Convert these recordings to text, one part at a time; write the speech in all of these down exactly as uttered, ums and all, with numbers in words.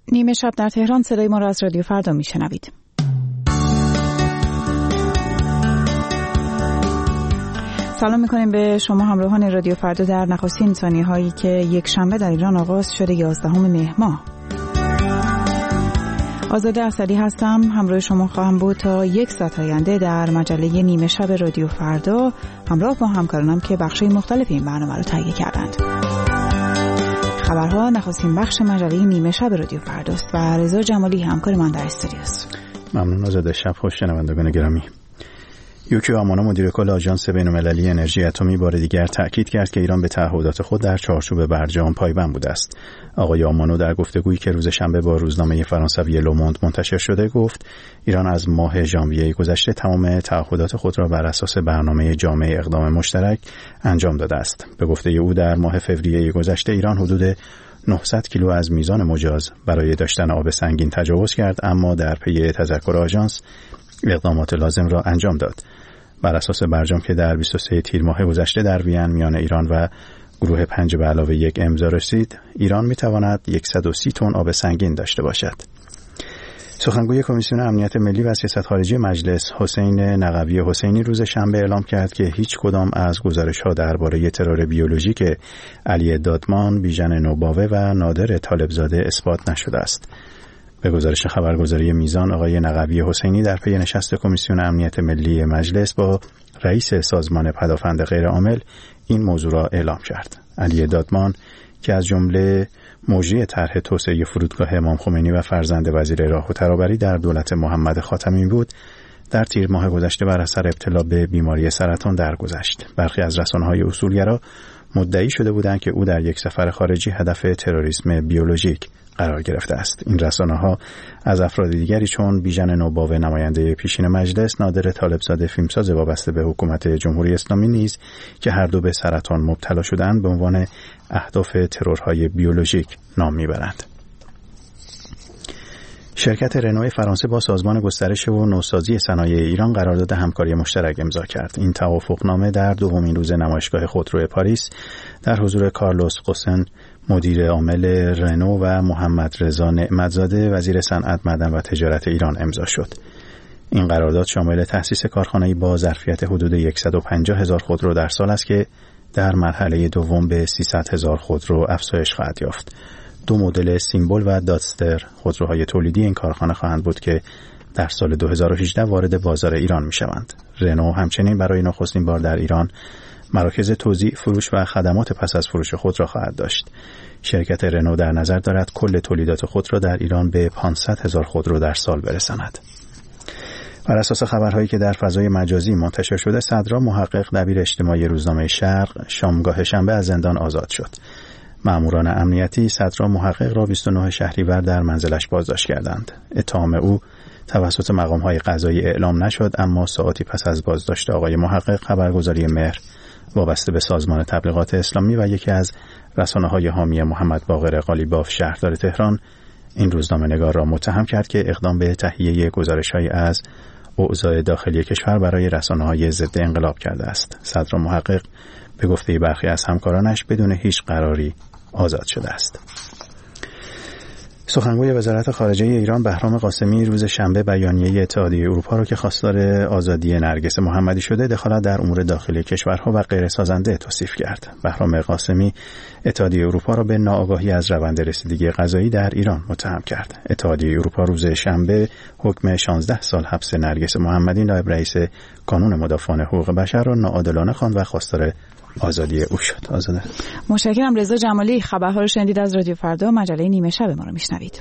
نیمه شب در تهران صدای ما را از رادیو فردا میشنوید. سلام میکنیم به شما همراهان رادیو فردا در نخستین ثانیه هایی که یک شنبه در ایران آغاز شده یازدهم مهر ماه. آزاده اسدی هستم، همراه شما خواهم بود تا یک ساعت آینده در مجله نیمه شب رادیو فردا، همراه با همکارانم که بخش‌های مختلف این برنامه رو تهیه کردند. خبرها نخستین بخش مجله نیمه شب رادیو فرداست و رضا جمالی همکار من در استودیوست. ممنون آزاده. شب خوش شنوندگان گرامی. یوکیو آمانا مدیر کل آژانس بین‌المللی انرژی اتمی بار دیگر تاکید کرد که ایران به تعهدات خود در چارچوب برجام پایبند بوده است. آقای آمانو در گفتگویی که روز شنبه با روزنامه فرانسوی لوموند منتشر شده گفت ایران از ماه ژانویه گذشته تمام تعهدات خود را بر اساس برنامه جامع اقدام مشترک انجام داده است. به گفته او در ماه فوریه گذشته ایران حدود نهصد کیلو از میزان مجاز برای داشتن آب سنگین تجاوز کرد، اما در پی تذکر آژانس اقدامات لازم را انجام داد. بر اساس برجام که در بیست و سوم تیر ماه گذشته در وین میان ایران و گروه پنج به علاوه یک امضا رسید، ایران میتواند صد و سی تن آب سنگین داشته باشد. سخنگوی کمیسیون امنیت ملی و سیاست خارجی مجلس حسین نقوی حسینی روز شنبه اعلام کرد که هیچ کدام از گزارش‌ها درباره ترور بیولوژیک علی دادمان، بیژن نوباوه و نادر طالبزاده اثبات نشده است. به گزارش خبرگزاری میزان، آقای نقوی حسینی در پی نشست کمیسیون امنیت ملی مجلس با رئیس سازمان پدافند غیرعامل این موضوع را اعلام کرد. علی دادمان که از جمله مجری طرح توسعه فرودگاه امام خمینی و فرزند وزیر راه و ترابری در دولت محمد خاتمی بود، در تیر ماه گذشته بر اثر ابتلا به بیماری سرطان درگذشت. برخی از رسانه‌های اصولگرا مدعی شده بودند که او در یک سفر خارجی هدف تروریسم بیولوژیک قرار گرفته است. این رسانه‌ها از افراد دیگری چون بیژن نوباوه نماینده پیشین مجلس، نادر طالبزاده فیلمساز وابسته به حکومت جمهوری اسلامی نیز که هر دو به سرطان مبتلا شدند به عنوان اهداف ترورهای بیولوژیک نام میبرند. شرکت رنو فرانسه با سازمان گسترش و نوسازی صنایع ایران قرارداد همکاری مشترک امضا کرد. این توافقنامه در دومین روز نمایشگاه خودرو پاریس در حضور کارلوس قوسن مدیر عامل رنو و محمد رضا نعمتزاده وزیر صنعت، معدن و تجارت ایران امضا شد. این قرارداد شامل تأسیس کارخانه‌ای با ظرفیت حدود صد و پنجاه هزار خودرو در سال است که در مرحله دوم به سیصد هزار خودرو افزایش خواهد یافت. دو مدل سیمبل و دادستر خودروهای تولیدی این کارخانه خواهند بود که در سال دو هزار و هجده وارد بازار ایران می شوند. رنو همچنین برای نخستین بار در ایران مراکز توزیع، فروش و خدمات پس از فروش خود را خواهد داشت. شرکت رنو در نظر دارد کل تولیدات خود را در ایران به پانصد هزار خودرو در سال برساند. بر اساس خبرهایی که در فضای مجازی منتشر شده، صدرا محقق دبیر اجتماعی روزنامه شرق شامگاه شنبه از زندان آزاد شد. ماموران امنیتی صدرا محقق را بیست و نه شهریور در منزلش بازداشت کردند. اتهام او توسط مقام‌های قضایی اعلام نشد، اما ساعتی پس از بازداشت آقای محقق خبرگزاری مهر وابسته به سازمان تبلیغات اسلامی و یکی از رسانه‌های حامی محمد باقر قالیباف شهردار تهران این روزنامه‌نگار را متهم کرد که اقدام به تهیه گزارش‌هایی از اوضاع داخلی کشور برای رسانه‌های ضد انقلاب کرده است. صدر محقق به گفته برخی از همکارانش بدون هیچ قراری آزاد شده است. سخنگوی وزارت خارجه ایران بهرام قاسمی روز شنبه بیانیه اتحادیه اروپا را که خواستار آزادی نرگس محمدی شده دخالت در امور داخلی کشورها و غیر سازنده توصیف کرد. بهرام قاسمی اتحادیه اروپا را به ناآگاهی از روند رسیدگی قضایی در ایران متهم کرد. اتحادیه اروپا روز شنبه حکم شانزده سال حبس نرگس محمدی نایب رئیس کانون مدافعان حقوق بشر را ناعادلانه خواند و خواستار آزادی او شد. آزاده. متشکرم رضا جمالی. خبرها رو شنیدید از رادیو فردا، مجله نیمه شب ما رو میشنوید.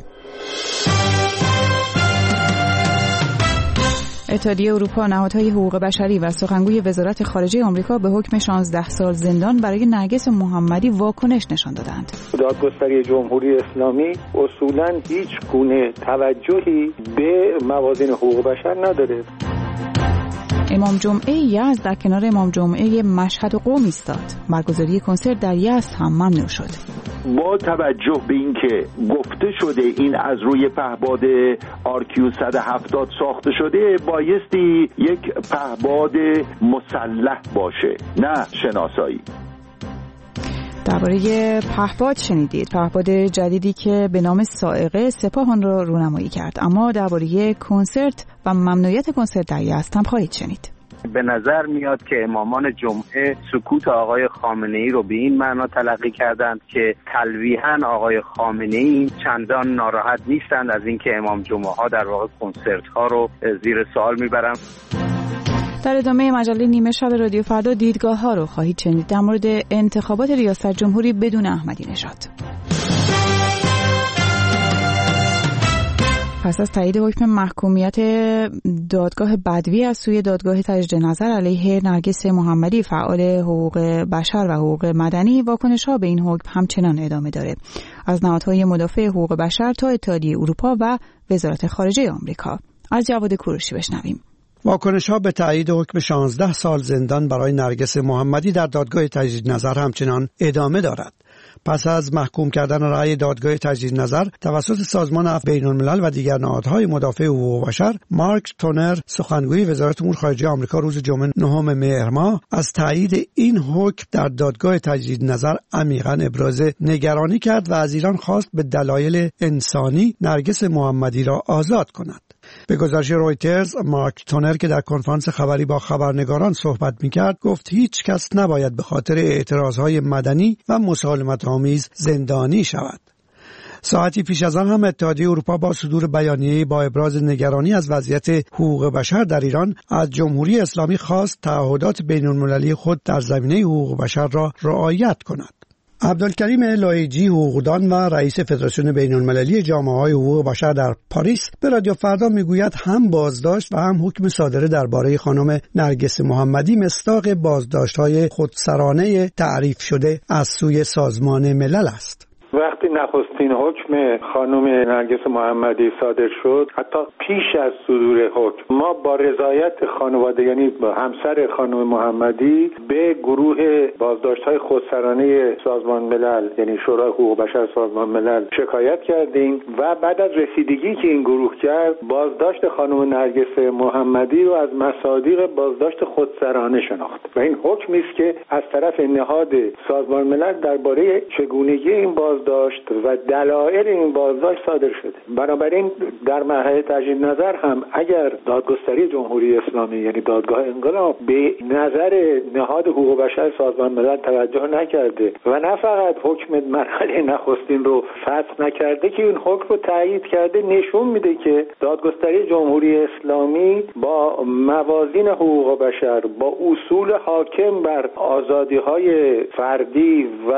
اتحادیه اروپا، نهادهای حقوق بشری و سخنگوی وزارت خارجه آمریکا به حکم شانزده سال زندان برای نرگس محمدی واکنش نشان دادند. دادگستری جمهوری اسلامی اصولاً هیچ گونه توجهی به موازین حقوق بشر نداره. امام جمعه یزد در کنار امام جمعه مشهد و قم ایستاد. برگزاری کنسرت در یزد هم ممنوع شد. با توجه به اینکه گفته شده این از روی پهباد آرکیو صد و هفتاد ساخته شده، بایستی یک پهباد مسلح باشه، نه شناسایی. درباره پهپاد شنیدید، پهپاد جدیدی که به نام سائقه سپاه آن را رونمایی کرد. اما درباره کنسرت و ممنوعیت کنسرت در یزد هم خواهید شنید. به نظر میاد که امامان جمعه سکوت آقای خامنه‌ای رو به این معنا تلقی کردند که تلویحاً آقای خامنه‌ای چندان ناراحت نیستند از اینکه امام جمعه ها در واقع کنسرت ها رو زیر سوال میبرند. در ادامه مجله نیمه شب رادیو فردا دیدگاه ها رو خواهید شنید در مورد انتخابات ریاست جمهوری بدون احمدی نژاد. پس از تایید حکم محکومیت دادگاه بدوی از سوی دادگاه تجدید نظر علیه نرگس محمدی فعال حقوق بشر و حقوق مدنی، واکنش‌ها به این حکم همچنان ادامه داره، از نهادهای مدافع حقوق بشر تا اتحادیه اروپا و وزارت خارجه آمریکا. از جواد کوروشی بشنویم. واکنش‌ها به تایید حکم شانزده سال زندان برای نرگس محمدی در دادگاه تجدید نظر همچنان ادامه دارد. پس از محکوم کردن رأی دادگاه تجدید نظر توسط سازمان عفو بین‌الملل و دیگر نهادهای مدافع حقوق بشر، مارک تونر سخنگوی وزارت امور خارجه آمریکا روز جمعه نهم مهر ماه از تایید این حکم در دادگاه تجدید نظر عمیقاً ابراز نگرانی کرد و از ایران خواست به دلایل انسانی نرگس محمدی را آزاد کند. به گزارش رویترز، مارک تونر که در کنفرانس خبری با خبرنگاران صحبت می‌کرد گفت هیچ کس نباید به خاطر اعتراضهای مدنی و مسالمت‌آمیز زندانی شود. ساعتی پیش از آن هم اتحادیه اروپا با صدور بیانیه‌ای با ابراز نگرانی از وضعیت حقوق بشر در ایران از جمهوری اسلامی خواست تعهدات بین‌المللی خود در زمینه حقوق بشر را رعایت کند. عبدالکریم لایجی، حقوقدان و رئیس فدراسیون بین‌المللی جامعه‌های حقوق بشر در پاریس، به رادیو فردا میگوید هم بازداشت و هم حکم صادره درباره خانم نرگس محمدی مصداق بازداشت‌های خودسرانه تعریف شده از سوی سازمان ملل است. وقتی نخستین حکم خانم نرگس محمدی صادر شد، حتی پیش از صدور حکم، ما با رضایت خانواده، یعنی با همسر خانم محمدی، به گروه بازداشت‌های خودسرانه سازمان ملل، یعنی شورای حقوق بشر سازمان ملل، شکایت کردیم و بعد از رسیدگی که این گروه کرد، بازداشت خانم نرگس محمدی رو از مصادیق بازداشت خودسرانه شناخت و این حکمی است که از طرف نهاد سازمان ملل درباره چگونگی این بازداشت و دلایل این بازداشت صادر شده. بنابراین در مرحله تجدید نظر هم اگر دادگستری جمهوری اسلامی، یعنی دادگاه انقلاب، به نظر نهاد حقوق بشر سازمان ملل توجه نکرده و نه فقط حکم مرحله نخستین رو فسخ نکرده که این حکم رو تایید کرده، نشون میده که دادگستری جمهوری اسلامی با موازین حقوق بشر، با اصول حاکم بر آزادی‌های فردی و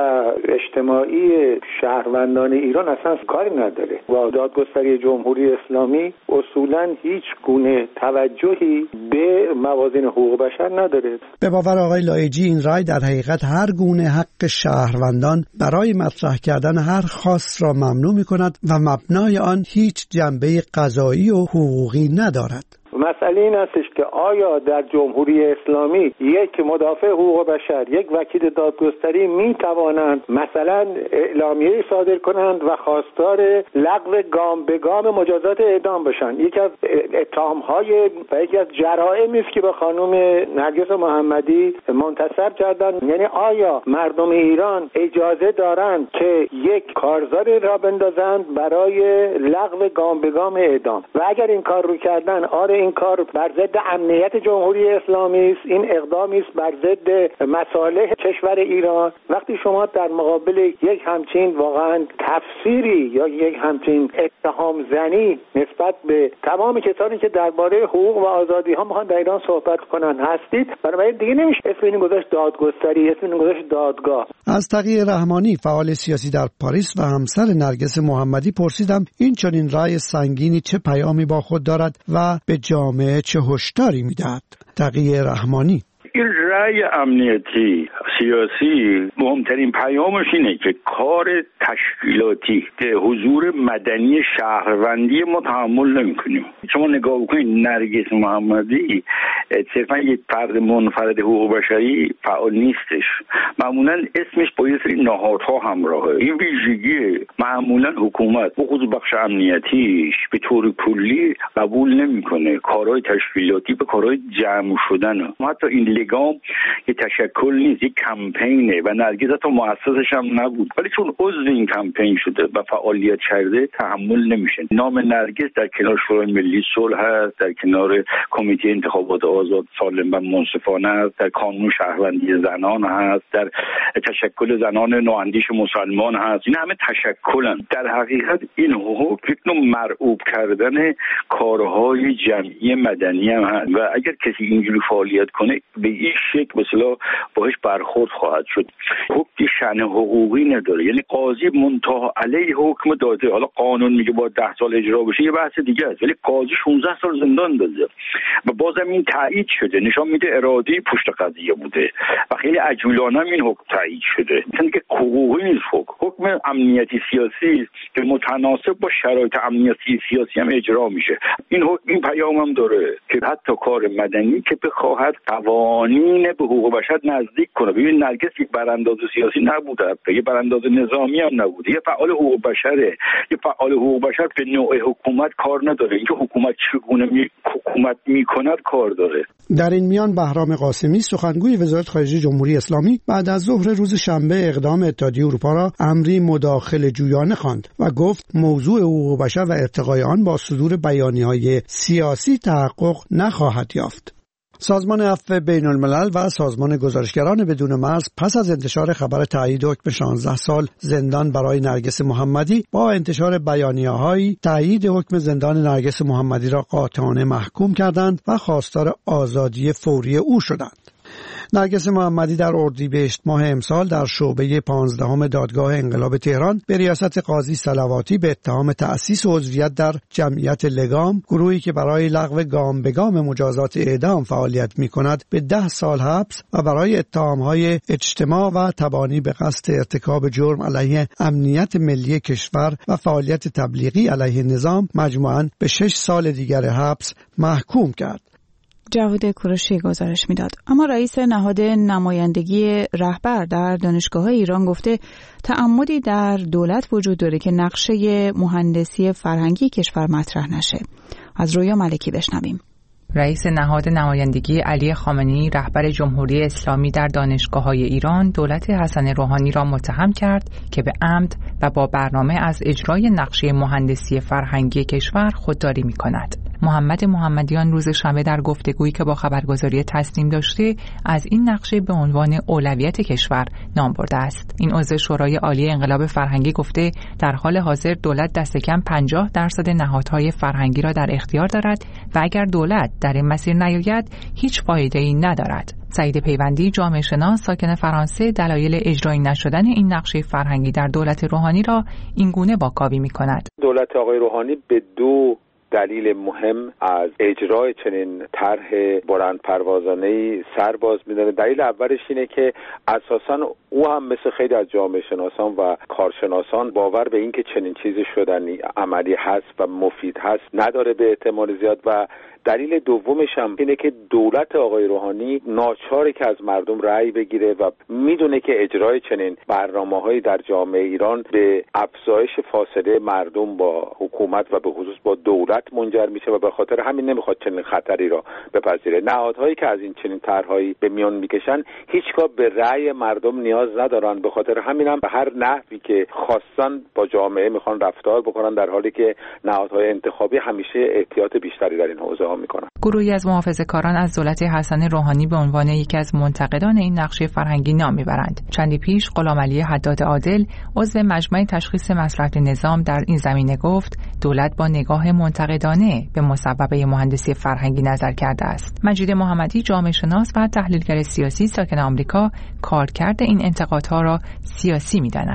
اجتماعی شهروندان ایران اصلا کاری نداره. و دادگستری جمهوری اسلامی اصولاً هیچ گونه توجهی به موازین حقوق بشر نداره. به باور آقای لایجی این رای در حقیقت هر گونه حق شهروندان برای مطرح کردن هر خواست را ممنوع می‌کند و مبنای آن هیچ جنبه قضایی و حقوقی ندارد. مسئله این هستش که آیا در جمهوری اسلامی یک مدافع حقوق بشر، یک وکیل دادگستری می توانند مثلا اعلامیه صادر کنند و خواستار لغو گام به گام مجازات اعدام باشند؟ یکی از اتهام‌های و یکی از جرائمی است که به خانم نرگس محمدی منتسب کردند. یعنی آیا مردم ایران اجازه دارند که یک کارزار را بندازند برای لغو گام به گام اعدام؟ و اگر این کار رو کردن، آره این کار بر ضد امنیت جمهوری اسلامی است، این اقدامی است بر ضد مصالح کشور ایران. وقتی شما در مقابل یک همچین واقعا تفسیری یا یک همچین اتهام زنی نسبت به تمام کسانی که درباره حقوق و آزادی ها میخوان در ایران صحبت کنن هستید، بنابراین دیگه نمیشه اسم این گذاشت دادگستری، اسم این گذاشت دادگاه. از تقی رحمانی، فعال سیاسی در پاریس و همسر نرگس محمدی، پرسیدم این چنین رأی سنگینی چه پیامی با خود دارد و به جامعه چه هشداری میدهد. تقی رحمانی: این رأی امنیتی سیاسی مهمترین پیامش اینه که کار تشکیلاتی که حضور مدنی شهروندی ما تحمل نمی‌کنیم. شما نگاه بکنید نرگس محمدی صرفا یک فرد منفرد حقوق بشری فعال نیستش. معمولا اسمش با یه سری نهادها همراهه. این ویژگی معمولا حکومت بخصوص بخش امنیتیش به طور کلی قبول نمیکنه کارهای تشکیلاتی به کارهای جمع شدن. حتی این لگام یه تشکل نیست، یک کمپینه و نرگس حتی مؤسسش هم نبود، ولی چون عضو این کمپین شده و فعالیت کرده تحمل نمیشه. نام نرگس در کنار شورای ملی صلح هست، در کنار کمیته انتخابات آزاد سالم و منصفانه است، در کانون شهروندی زنان هست، در تشکل زنان نواندیش مسلمان هست. این همه تشکلن. در حقیقت این حقوق یک نوع مرعوب کردن کارهای جمعی مدنی هم هست و اگر کسی اینجوری فعالیت کنه به این شکل مثلا باهاش برخورد خواهد شد. حکم شأن حقوقی نداره، یعنی قاضی منتها علیه حکم داده. حالا قانون میگه با ده سال اجرا بشه یه بحث دیگه است، ولی قاضی شانزده سال زندان داده و بازم این تایید شده، نشان میده اراده پشت قضیه بوده و خیلی عجولانه این حکم تایید شده. مثلا که حقوقی نیست، حکم حکم امنیتی سیاسی که متناسب با شرایط امنیتی سیاسی هم اجرا میشه. این حکم این پیام هم داره که حتی کار مدنی که بخواهد قوانین به حقوق بشر نزدیک کنه. ببین نرگس یک برانداز سیاسی نبوده، یه برانداز نظامی هم نبوده، یه فعال حقوق بشره. یه فعال حقوق بشر به نوع حکومت کار نداره، اینکه حکومت چگونه می... حکومت میکند کار داره. در این میان بهرام قاسمی سخنگوی وزارت خارجه جمهوری اسلامی بعد از ظهر روز شنبه اقدام اتحادیه اروپا را امری مداخله جویانه خواند و گفت موضوع حقوق بشر و ارتقای آن با صدور بیانیه‌های سیاسی تحقق نخواهد یافت. سازمان عفو بین الملل و سازمان گزارشگران بدون مرز پس از انتشار خبر تایید حکم شانزده سال زندان برای نرگس محمدی با انتشار بیانیه‌های تایید حکم زندان نرگس محمدی را قاطعانه محکوم کردند و خواستار آزادی فوری او شدند. نرگس محمدی در اردیبهشت ماه امسال در شعبه پانزدهم دادگاه انقلاب تهران به ریاست قاضی صلواتی به اتهام تأسیس عضویت در جمعیت لگام، گروهی که برای لغو گام به گام مجازات اعدام فعالیت می‌کند، به ده سال حبس و برای اتهام‌های اجتماع و تبانی به قصد ارتکاب جرم علیه امنیت ملی کشور و فعالیت تبلیغی علیه نظام مجموعاً به شش سال دیگر حبس محکوم کرد. جواد کوروشی گزارش میداد. اما رئیس نهاد نمایندگی رهبر در دانشگاه‌های ایران گفته تعمدی در دولت وجود داره که نقشه مهندسی فرهنگی کشور مطرح نشه. از رویا ملکی بشنویم. رئیس نهاد نمایندگی علی خامنه‌ای رهبر جمهوری اسلامی در دانشگاه‌های ایران دولت حسن روحانی را متهم کرد که به عمد و با برنامه از اجرای نقشه مهندسی فرهنگی کشور خودداری می‌کند. محمد محمدیان روز شنبه در گفتگویی که با خبرگزاری تصنیم داشته از این نقشه به عنوان اولویت کشور نام برده است. این عضو شورای عالی انقلاب فرهنگی گفته در حال حاضر دولت دست کم پنجاه درصد نهادهای فرهنگی را در اختیار دارد و اگر دولت در این مسیر نیاید هیچ فایده‌ای ندارد. سعید پیوندی جامعه شناس ساکن فرانسه دلایل اجرایی نشدن این نقشه فرهنگی در دولت روحانی را اینگونه واکاوی می‌کند. دولت آقای روحانی به دو دلیل مهم از اجرای چنین طرح بلند پروازانه‌ای سر باز می‌داره. دلیل اولش اینه که اساساً او هم مثل خیلی از جامعه شناسان و کارشناسان باور به این که چنین چیزی شدنی عملی هست و مفید هست نداره به احتمال زیاد. و دلیل دومش هم اینه که دولت آقای روحانی ناچاره که از مردم رأی بگیره و میدونه که اجرای چنین برنامه‌هایی در جامعه ایران به افزایش فاصله مردم با حکومت و به خصوص با دولت منجر میشه و به خاطر همین نمیخواد چنین خطری را بپذیره. نهادهایی که از این چنین طرحهایی به میان میکشن هیچگاه به رأی مردم نیاز ندارن، به خاطر همین هم به هر نحوی که خواستن با جامعه میخوان رفتار بکنن، در حالی که نهادهای انتخابی همیشه احتیاط بیشتری در این حوزه ها میکنن. گروهی از محافظه‌کاران از دولت حسن روحانی به عنوان یکی از منتقدان این نقشه فرهنگی نام میبرند. چندی پیش غلامعلی حداد عادل عضو مجمع تشخیص مصلحت نظام در این زمینه گفت دولت با نگاه منتقدانه به مصوبه مهندسی فرهنگی نظر کرده است. مجید محمدی جامعه شناس و تحلیلگر سیاسی ساکن آمریکا کارکرد این انتقادها را سیاسی می‌داند.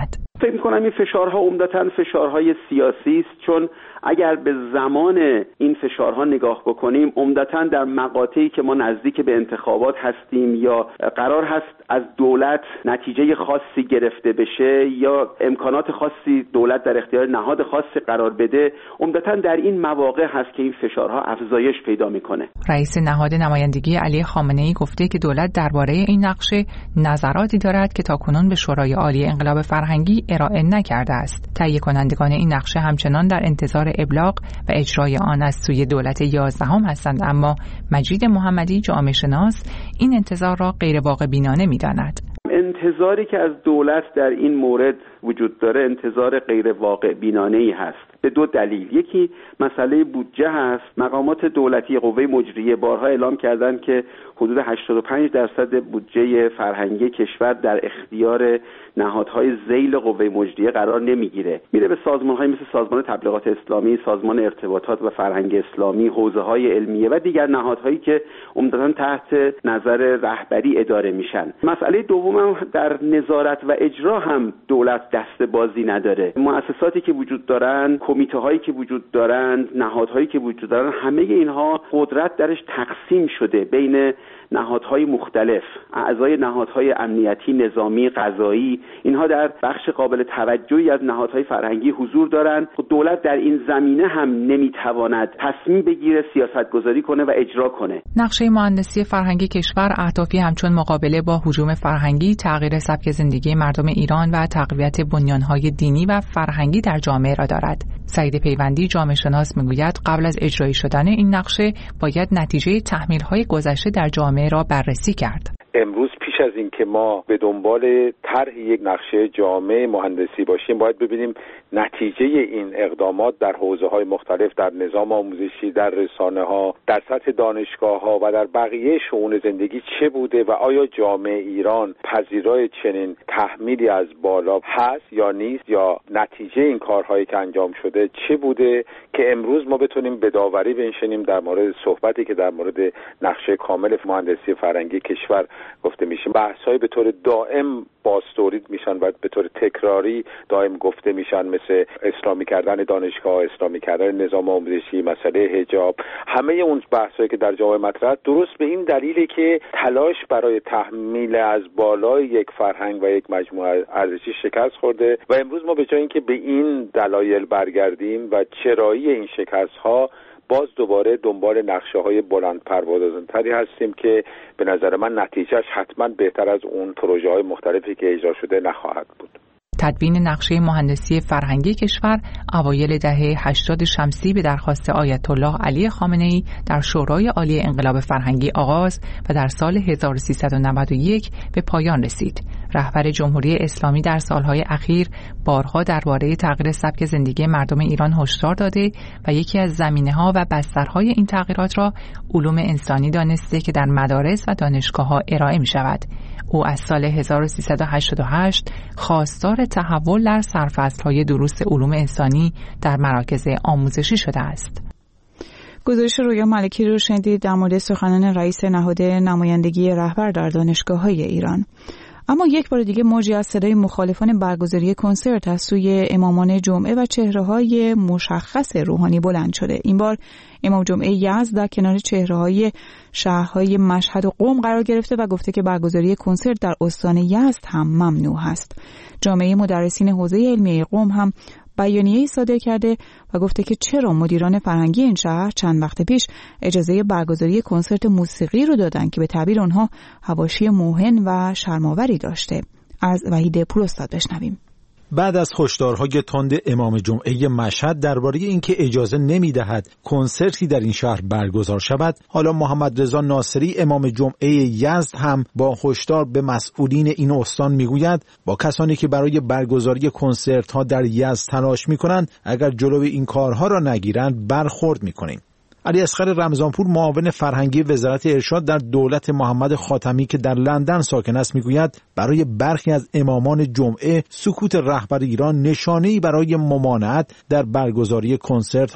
فکر می‌کنم این فشارها عمدتاً فشارهای سیاسی است، چون اگر به زمان این فشارها نگاه بکنیم عمدتاً در مقاطعی که ما نزدیک به انتخابات هستیم یا قرار هست از دولت نتیجه خاصی گرفته بشه یا امکانات خاصی دولت در اختیار نهاد خاصی قرار بده، عمدتاً در این مواقع هست که این فشارها افزایش پیدا میکنه. رئیس نهاد نمایندگی علی خامنه‌ای گفته که دولت درباره این نقشه نظراتی دارد که تاکنون به شورای عالی انقلاب فرهنگی ارائه نکرده است. تهیه کنندگان این نقشه همچنان در انتظار ابلاغ و اجرای آن از سوی دولت یازدهم هستند، اما مجید محمدی جامعه شناس این انتظار را غیر واقع بینانه می‌داند. انتظاری که از دولت در این مورد وجود داره انتظار غیر واقع بینانه‌ای هست به دو دلیل. یکی مسئله بودجه هست. مقامات دولتی قوه مجریه بارها اعلام کردند که حدود هشتاد و پنج درصد بودجه فرهنگی کشور در اختیار نهادهای ذیل قوه مجریه قرار نمیگیره، میره به سازمان‌های مثل سازمان تبلیغات اسلامی، سازمان ارتباطات و فرهنگ اسلامی، حوزه‌های علمیه و دیگر نهادهایی که عمدتاً تحت نظر رهبری اداره میشن. مسئله دوم در نظارت و اجرا هم دولت دست بازی نداره. مؤسساتی که وجود دارن، کمیته‌هایی که وجود دارن، نهادهایی که وجود دارن، همه اینها قدرت درش تقسیم شده بین نهادهای مختلف، اعضای نهادهای امنیتی، نظامی، قضایی، اینها در بخش قابل توجهی از نهادهای فرهنگی حضور دارند. دولت در این زمینه هم نمیتواند تصمیم بگیره، سیاستگذاری کنه و اجرا کنه. نقشه مهندسی فرهنگی کشور اهدافی همچون مقابله با هجوم فرهنگی، تغییر سبک زندگی مردم ایران و تقویت بنیانهای دینی و فرهنگی در جامعه را دارد. سعید پیوندی جامعه شناس میگوید قبل از اجرایی شدن این نقشه باید نتیجه تحمیل‌های گذشته در جامعه را بررسی کرد. امروز پیش از این که ما به دنبال طرح یک نقشه جامع مهندسی باشیم باید ببینیم نتیجه این اقدامات در حوزه‌های مختلف، در نظام آموزشی، در رسانه‌ها، در سطح دانشگاه‌ها و در بقیه شئون زندگی چه بوده و آیا جامعه ایران پذیرای چنین تحمیلی از بالا هست یا نیست، یا نتیجه این کارهایی که انجام شده چه بوده که امروز ما بتونیم به داوری بنشینیم در مورد صحبتی که در مورد نقشه کامل مهندسی فرهنگی کشور گفته میشه. بحث‌های به طور دائم باستورید میشن و به طور تکراری دائم گفته میشن، مثل اسلامی کردن دانشگاه، اسلامی کردن نظام آموزشی، مسئله حجاب. همه اون بحثایی که در جامعه مطرح درست به این دلیله که تلاش برای تحمیل از بالای یک فرهنگ و یک مجموعه ارزشی شکست خورده و امروز ما به جای اینکه به این دلایل برگردیم و چرایی این شکست‌ها، باز دوباره دنبال نقشه‌های بلند پروازتری هستیم که به نظر من نتیجهش حتما بهتر از اون پروژه‌های مختلفی که اجرا شده نخواهد بود. تدوین نقشه مهندسی فرهنگی کشور اوایل دهه هشتاد شمسی به درخواست آیت الله علی خامنه‌ای در شورای عالی انقلاب فرهنگی آغاز و در سال هزار و سیصد و نود و یک به پایان رسید. رهبر جمهوری اسلامی در سالهای اخیر بارها درباره تغییر سبک زندگی مردم ایران هشدار داده و یکی از زمینه‌ها و بسترهای این تغییرات را علوم انسانی دانسته که در مدارس و دانشگاه‌ها ارائه می‌شود. او از سال هزار و سیصد و هشتاد و هشت خواستار تحول در سرفصل‌های دروس علوم انسانی در مراکز آموزشی شده است. گزارش رویا ملکی رو شنیدید در مورد سخنان رئیس نهاد نمایندگی رهبر در دانشگاه‌های ایران. اما یک بار دیگه موجی از صدای مخالفان برگزاری کنسرت از سوی امامان جمعه و چهره‌های مشخص روحانی بلند شده. این بار امام جمعه یزد در کنار چهره‌های شهرهای مشهد و قم قرار گرفته و گفته که برگزاری کنسرت در استان یزد هم ممنوع است. جامعه مدرسین حوزه علمیه قم هم بیانیه‌ای صادر کرده و گفته که چرا مدیران فرهنگی این شهر چند وقت پیش اجازه برگزاری کنسرت موسیقی رو دادن که به تعبیر آنها حواشی موهن و شرم‌آوری داشته. از وحید پوراستاد بشنویم. بعد از هشدارهای تند امام جمعه مشهد درباره اینکه اجازه نمی‌دهد کنسرتی در این شهر برگزار شود، حالا محمد رضا ناصری امام جمعه یزد هم با هشدار به مسئولین این استان میگوید با کسانی که برای برگزاری کنسرت‌ها در یزد تلاش می‌کنند اگر جلوی این کارها را نگیرند برخورد می‌کنیم. علی اصغر رمضانپور معاون فرهنگی وزارت ارشاد در دولت محمد خاتمی که در لندن ساکن است میگوید برای برخی از امامان جمعه سکوت رهبر ایران نشانه‌ای برای ممانعت در برگزاری کنسرت هاست.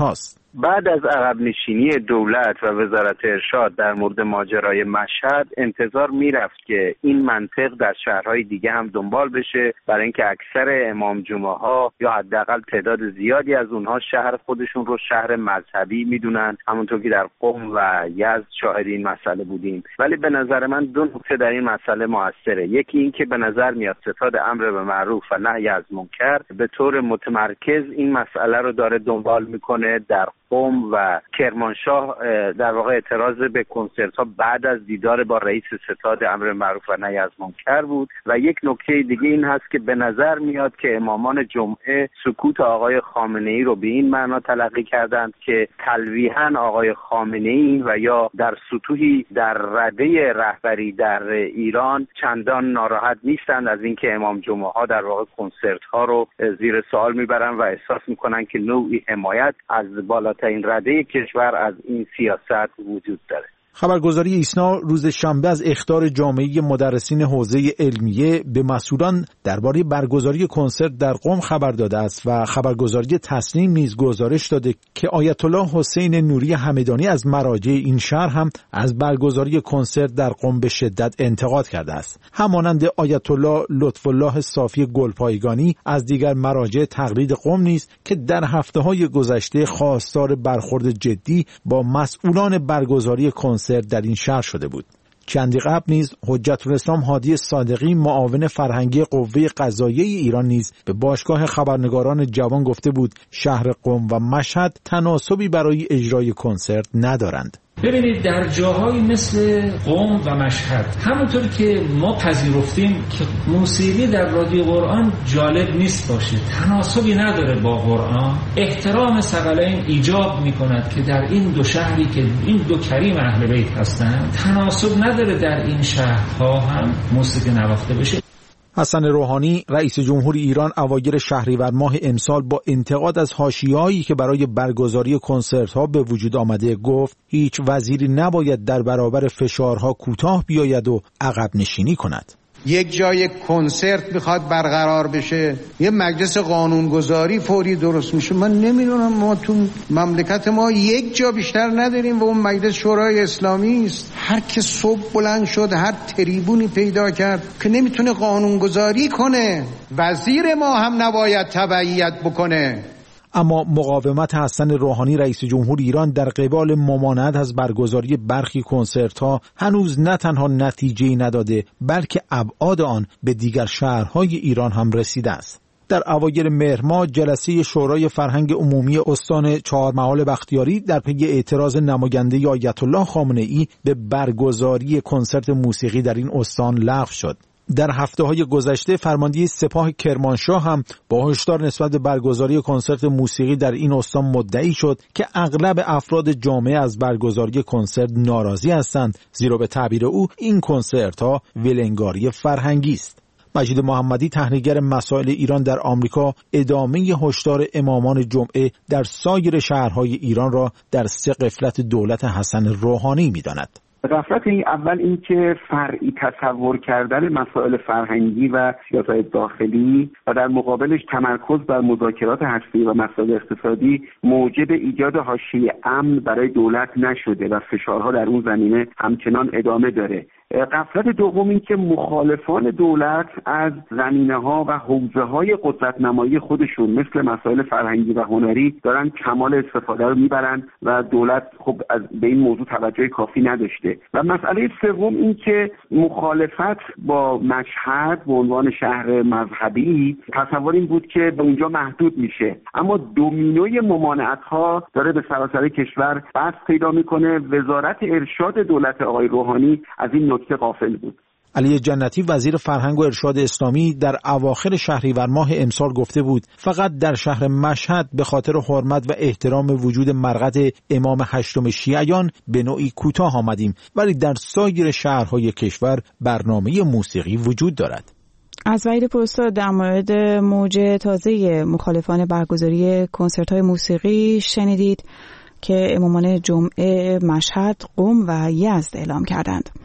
بعد از عقب نشینی دولت و وزارت ارشاد در مورد ماجرای مشهد انتظار میرفت که این منطق در شهرهای دیگه هم دنبال بشه، برای اینکه اکثر امام جمعه ها یا حداقل تعداد زیادی از اونها شهر خودشون رو شهر مذهبی میدونن، همونطور که در قم و یزد شاهد این مسئله بودیم. ولی به نظر من دو نکته در این مسئله موثره. یکی این که به نظر میاد ستاد امر به معروف و نهی از منکر به طور متمرکز این مسئله رو داره دنبال میکنه. در قم و کرمانشاه در واقع اعتراض به کنسرت ها بعد از دیدار با رئیس ستاد امر معروف و نهی از منکر بود. و یک نکته دیگه این هست که به نظر میاد که امامان جمعه سکوت آقای خامنه ای رو به این معنا تلقی کردند که تلویحاً آقای خامنه ای و یا در سطوحی در رده رهبری در ایران چندان ناراحت نیستند از اینکه امام جمعه ها در واقع کنسرت ها رو زیر سوال میبرن و احساس میکنن که نوعی حمایت از بالاترین رده کشور از این سیاست وجود داره. خبرگزاری ایسنا روز شنبه از اخطار جامعه مدرسین حوزه علمیه به مسئولان درباره برگزاری کنسرت در قم خبر داده است و خبرگزاری تسنیم نیز گزارش داده که آیت الله حسین نوری همدانی از مراجع این شهر هم از برگزاری کنسرت در قم به شدت انتقاد کرده است. همانند آیت الله لطف الله صافی گلپایگانی از دیگر مراجع تقلید قم نیز که در هفته‌های گذشته خواستار برخورد جدی با مسئولان برگزاری کنسرت در این شهر شده بود. چندی قبل نیز حجت الاسلام هادی صادقی معاون فرهنگی قوه قضاییه ایران نیز به باشگاه خبرنگاران جوان گفته بود شهر قم و مشهد تناسبی برای اجرای کنسرت ندارند. ببینید در جاهایی مثل قم و مشهد همونطور که ما پذیرفتیم که موسیقی در رادیو قرآن جالب نیست باشه، تناسبی نداره با قرآن، احترام ثقلین ایجاب میکند که در این دو شهری که این دو کریم اهل بیت هستند تناسب نداره در این شهرها هم موسیقی نواخته بشه. حسن روحانی رئیس جمهور ایران اواخر شهریور ماه امسال با انتقاد از حاشیه‌هایی که برای برگزاری کنسرت‌ها به وجود آمده گفت هیچ وزیری نباید در برابر فشارها کوتاه بیاید و عقب نشینی کند. یک جای کنسرت میخواد برقرار بشه، یه مجلس قانونگذاری فوری درست میشه. من نمیدونم، ما تو مملکت ما یک جا بیشتر نداریم و اون مجلس شورای اسلامی است. هر که صبح بلند شد هر تریبونی پیدا کرد که نمیتونه قانونگذاری کنه. وزیر ما هم نباید تبعیت بکنه. اما مقاومت حسن روحانی رئیس جمهور ایران در قبال ممانعت از برگزاری برخی کنسرت‌ها هنوز نه تنها نتیجه‌ای نداده بلکه ابعاد آن به دیگر شهرهای ایران هم رسیده است. در اوایل مهر ماه جلسه شورای فرهنگ عمومی استان چهارمحال بختیاری در پی اعتراض نماینده آیت الله خامنه‌ای به برگزاری کنسرت موسیقی در این استان لغو شد. در هفته‌های گذشته فرمانده سپاه کرمانشاه هم با هشدار نسبت به برگزاری کنسرت موسیقی در این استان مدعی شد که اغلب افراد جامعه از برگزاری کنسرت ناراضی هستند، زیرا به تعبیر او این کنسرت‌ها ولنگاری فرهنگی است. مجید محمدی تحلیلگر مسائل ایران در آمریکا ادامه هشدار امامان جمعه در سایر شهرهای ایران را در سه غفلت دولت حسن روحانی می‌داند. غفلت این اول این که فرعی تصور کردن مسائل فرهنگی و سیاست داخلی و در مقابلش تمرکز بر مذاکرات هسته‌ای و مسائل اقتصادی موجب ایجاد حاشیه امن برای دولت نشده و فشارها در اون زمینه همچنان ادامه داره. غفلت دوم این که مخالفان دولت از زمینه‌ها و حوزه‌های قدرت نمایی خودشون مثل مسائل فرهنگی و هنری دارن کمال استفاده رو میبرن و دولت خب از به این موضوع توجه کافی نداشته. و مسئله سوم این که مخالفت با مشهد به عنوان شهر مذهبی تصور این بود که به اونجا محدود میشه، اما دومینوی ممانعت‌ها داره به سراسر کشور بسط پیدا میکنه. وزارت ارشاد دولت آقای روحانی از این نکته غافل بود. علی جنتی وزیر فرهنگ و ارشاد اسلامی در اواخر شهریور ماه امسال گفته بود فقط در شهر مشهد به خاطر حرمت و احترام وجود مرقد امام هشتم شیعیان به نوعی کوتاه آمدیم، ولی در سایر شهرهای کشور برنامه موسیقی وجود دارد. از وحید پرستاد در مورد موج تازه مخالفان برگزاری کنسرت‌های موسیقی شنیدید که امامان جمعه مشهد، قم و یزد اعلام کردند.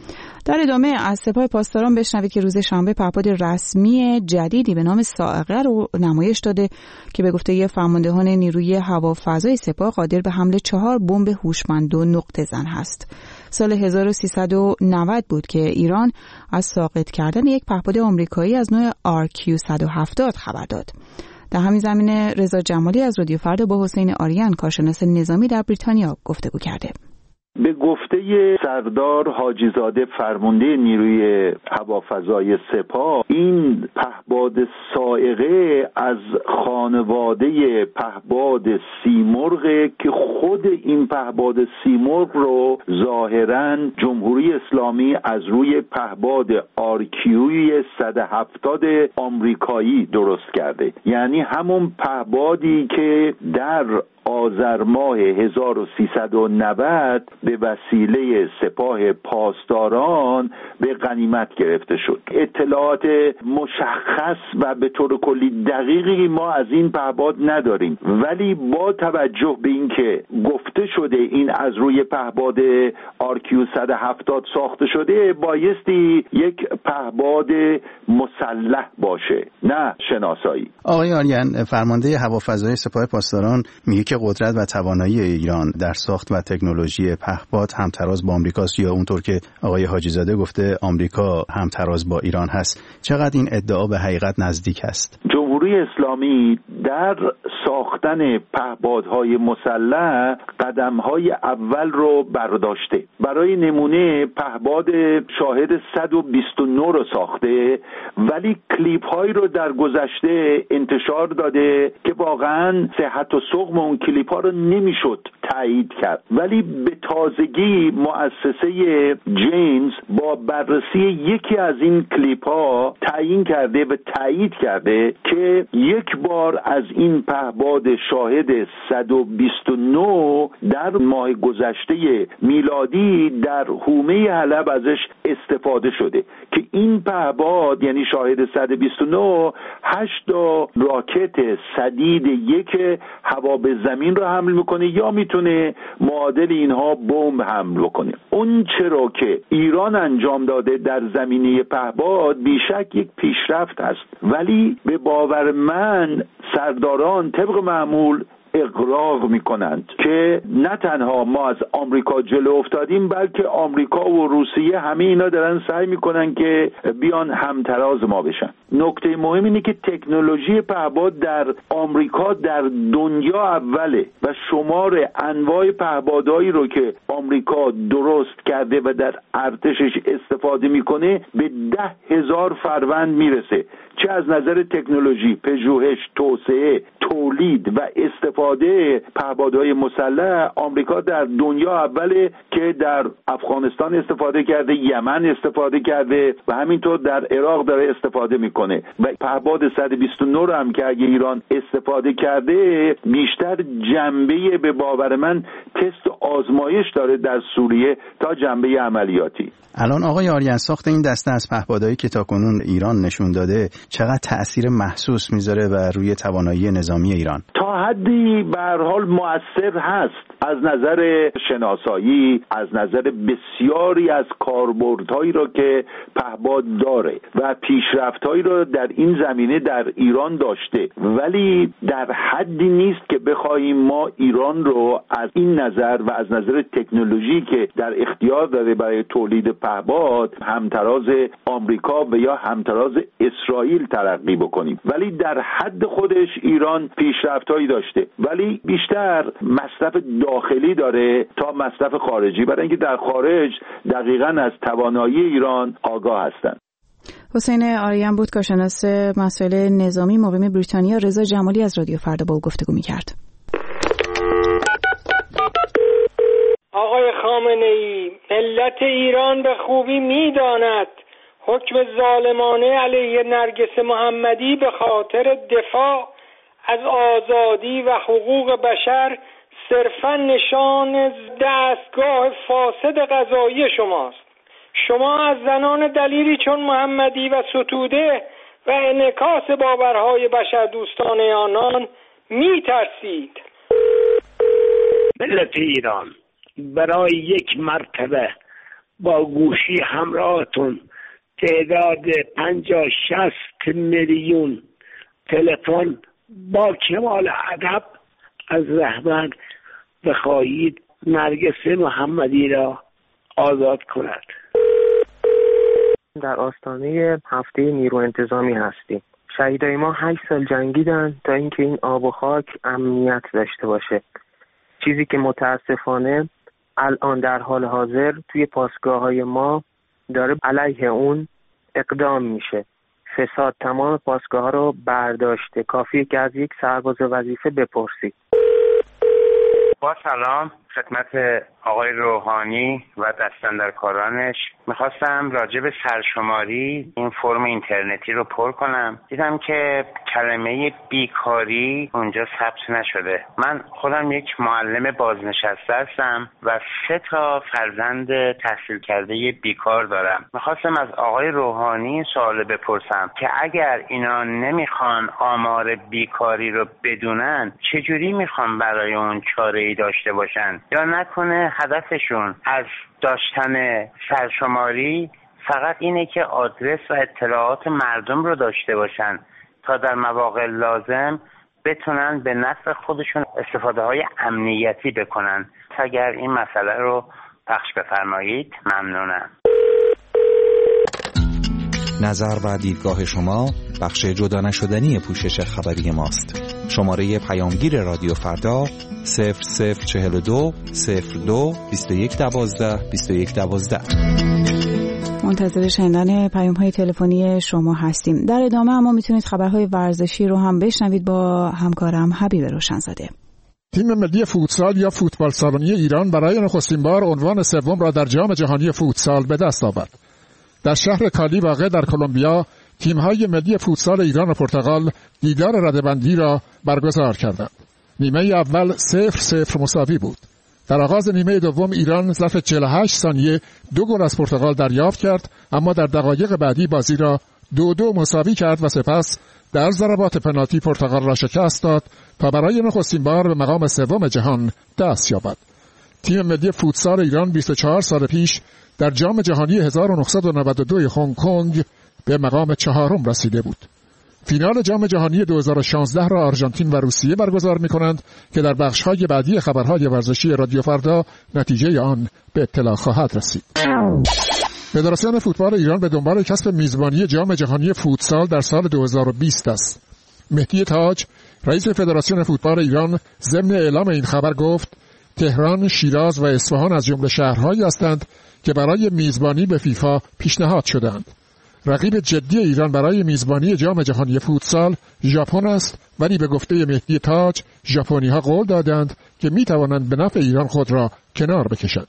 در ادامه از سپاه پاسداران بشنوید که روز شنبه پهپاد رسمی جدیدی به نام صاعقه رو نمایش داده که به گفته فرماندهان نیروی هوافضای سپاه قادر به حمل چهار بمب هوشمند و نقطه زن هست. سال هزار و سیصد و نود بود که ایران از ساقط کردن یک پهپاد آمریکایی از نوع آر کیو صد و هفتاد خبر داد. در همین زمینه رضا جمالی از رادیو فردا با حسین آریان کارشناس نظامی در بریتانیا گفتگو کرده. به گفته سردار حاجیزاده فرمانده نیروی هوافضای سپاه، این پهپاد صاعقه از خانواده پهپاد سیمرغ که خود این پهپاد سیمرغ رو ظاهراً جمهوری اسلامی از روی پهپاد آرکیوی صد و هفتاد آمریکایی درست کرده، یعنی همون پهپادی که در آذر ماه هزار و سیصد و نود به وسیله سپاه پاسداران به غنیمت گرفته شد. اطلاعات مشخص و به طور کلی دقیقی ما از این پهپاد نداریم، ولی با توجه به اینکه گفته شده این از روی پهپاد آر کیو صد و هفتاد ساخته شده، بایستی یک پهپاد مسلح باشه، نه شناسایی. آقای آریان، فرمانده هوافضای سپاه پاسداران میگه که قدرت و توانایی ایران در ساخت و تکنولوژی پهپاد همتراز با آمریکاست، یا اونطور که آقای حاجیزاده گفته آمریکا همتراز با ایران هست. چقدر این ادعا به حقیقت نزدیک است؟ جمهوری اسلامی در ساختن پهپادهای مسلح قدم‌های اول رو برداشته. برای نمونه پهپاد شاهد صد و بیست و نه رو ساخته، ولی کلیپ‌هایی رو در گذشته انتشار داده که واقعاً صحت و سقم اون کلیپ‌ها رو نمیشد تایید کرد، ولی به تازگی مؤسسه جیمز با بررسی یکی از این کلیپ‌ها تعیین کرده و تایید کرده که یک بار از این پهپاد شاهد صد و بیست و نه در ماه گذشته میلادی در حومه حلب ازش استفاده شده که این پهپاد یعنی شاهد صد و بیست و نه هشت راکت سدید یک هوا به زمین رو حمل میکنه یا میتونه معادل اینها بمب حمل بکنه. اون چرا که ایران انجام داده در زمینه پهپاد بیشک یک پیشرفت است، ولی به باور من سرداران طبق معمول اقراق میکنند که نه تنها ما از آمریکا جلو افتادیم، بلکه آمریکا و روسیه همه اینا دارن سعی میکنن که بیان همتراز ما بشن. نکته مهم اینه که تکنولوژی پهپاد در آمریکا در دنیا اوله و شمار انواع پهپادهایی رو که آمریکا درست کرده و در ارتشش استفاده میکنه به ده هزار فروند میرسه، چه از نظر تکنولوژی، پژوهش، توسعه، تولید و استفاده پهپادهای مسلح. آمریکا در دنیا اوله که در افغانستان استفاده کرده، یمن استفاده کرده و همینطور در عراق داره استفاده میکنه و پهپاد صد و بیست و نه رو هم که اگه ایران استفاده کرده بیشتر جنبه به باور من تست و آزمایش داره در سوریه تا جنبه عملیاتی. الان آقای آریان، ساخت این دسته از پهپادهایی که تاکنون ایران نشون داده چقدر تأثیر محسوس میذاره و روی توانایی نظامی ایران؟ تا حدی به هر حال مؤثر هست از نظر شناسایی، از نظر بسیاری از کاربردهایی را که پهپاد داره و پیشرفت‌هایی را در این زمینه در ایران داشته، ولی در حدی نیست که بخوایم ما ایران رو از این نظر و از نظر تکنولوژی که در اختیار داره برای تولید پهپاد همتراز آمریکا و یا همتراز اسرائیل تلقی بکنیم. ولی در حد خودش ایران پیشرفت‌هایی داشته، ولی بیشتر مصرف داخلی داره تا مصرف خارجی، برای اینکه در خارج دقیقاً از توانایی ایران آگاه هستند. حسین آریان بود، کارشناس مسائل نظامی مقیم بریتانیا. رضا جمالی از رادیو فردا با او گفتگو می‌کرد. آقای خامنه‌ای، ملت ایران به خوبی می‌داند حکم ظالمانه علیه نرگس محمدی به خاطر دفاع از آزادی و حقوق بشر صرفاً نشان دستگاه فاسد قضایی شماست. شما از زنان دلیری چون محمدی و ستوده و انعکاس باورهای بشر دوستانه آنان می‌ترسید. ملت ایران، برای یک مرتبه با گوشی همراهتون تعداد پنجاه شصت میلیون تلفن با کمال ادب از رهبر بخواهید نرگس محمدی را آزاد کند. در آستانه هفته نیرو انتظامی هستیم. شهیدای ما هشت سال جنگیدن تا اینکه این آب و خاک امنیت داشته باشه. چیزی که متاسفانه الان در حال حاضر توی پاسگاه‌های ما داره علیه اون اقدام میشه. فساد تمام پاسگاه‌ها رو برداشته. کافیه که از یک سرباز وظیفه بپرسید. با سلام خدمت آقای روحانی و دستاندرکارانش. میخواستم راجع به سرشماری این فرم اینترنتی رو پر کنم. دیدم که کلمه بیکاری اونجا ثبت نشده. من خودم یک معلم بازنشسته هستم و سه تا فرزند تحصیل کرده بیکار دارم. میخواستم از آقای روحانی این سوال بپرسم که اگر اینا نمیخوان آمار بیکاری رو بدونن چجوری میخوان برای اون چاره‌ای داشته باشن؟ یا نکنه هدفشون از داشتن سرشماری فقط اینه که آدرس و اطلاعات مردم رو داشته باشن تا در مواقع لازم بتونن به نفع خودشون استفاده های امنیتی بکنن. اگر این مسئله رو پخش بفرمایید ممنونم. نظر و دیدگاه شما بخش جدا نشدنی پوشش خبری ماست. شماره پیامگیر رادیو فردا صفر صفر چهل و دو صفر دو بیست و یک دوازده بیست و یک دوازده. منتظر شنیدن پیام های تلفنی شما هستیم. در ادامه اما میتونید خبرهای ورزشی رو هم بشنوید با همکارم حبیب روشنزاده. تیم ملی فوتسال یا فوتبال سالنی ایران برای نخستین بار عنوان سوم را در جام جهانی فوتسال به دست آورد. در شهر کالی واقع در کلمبیا تیم‌های ملی فوتسال ایران و پرتغال دیدار رده‌بندی را برگزار کردند. نیمه اول صفر صفر مساوی بود. در آغاز نیمه دوم ایران ظرف چهل و هشت ثانیه دو گل از پرتغال دریافت کرد، اما در دقایق بعدی بازی را دو دو مساوی کرد و سپس در ضربات پنالتی پرتغال را شکست داد تا برای نخستین بار به مقام سوم جهان دست یابد. تیم ملی فوتسال ایران بیست و چهار سال پیش در جام جهانی هزار و نهصد و نود و دو هنگ کنگ به مقام چهارم رسیده بود. فینال جام جهانی دو هزار و شانزده را آرژانتین و روسیه برگزار می‌کنند که در بخش‌های بعدی خبرهای ورزشی رادیو فردا نتیجه آن به اطلاع خواهد رسید. فدراسیون فوتبال ایران به دنبال کسب میزبانی جام جهانی فوتسال در سال دو هزار و بیست است. مهدی تاج، رئیس فدراسیون فوتبال ایران، ضمن اعلام این خبر گفت: تهران، شیراز و اصفهان از جمله شهرهایی هستند که برای میزبانی به فیفا پیشنهاد شدند. رقیب جدی ایران برای میزبانی جام جهانی فوتسال ژاپن است، ولی به گفته مهدی تاج ژاپنی‌ها قول دادند که می‌توانند به نفع ایران خود را کنار بکشند.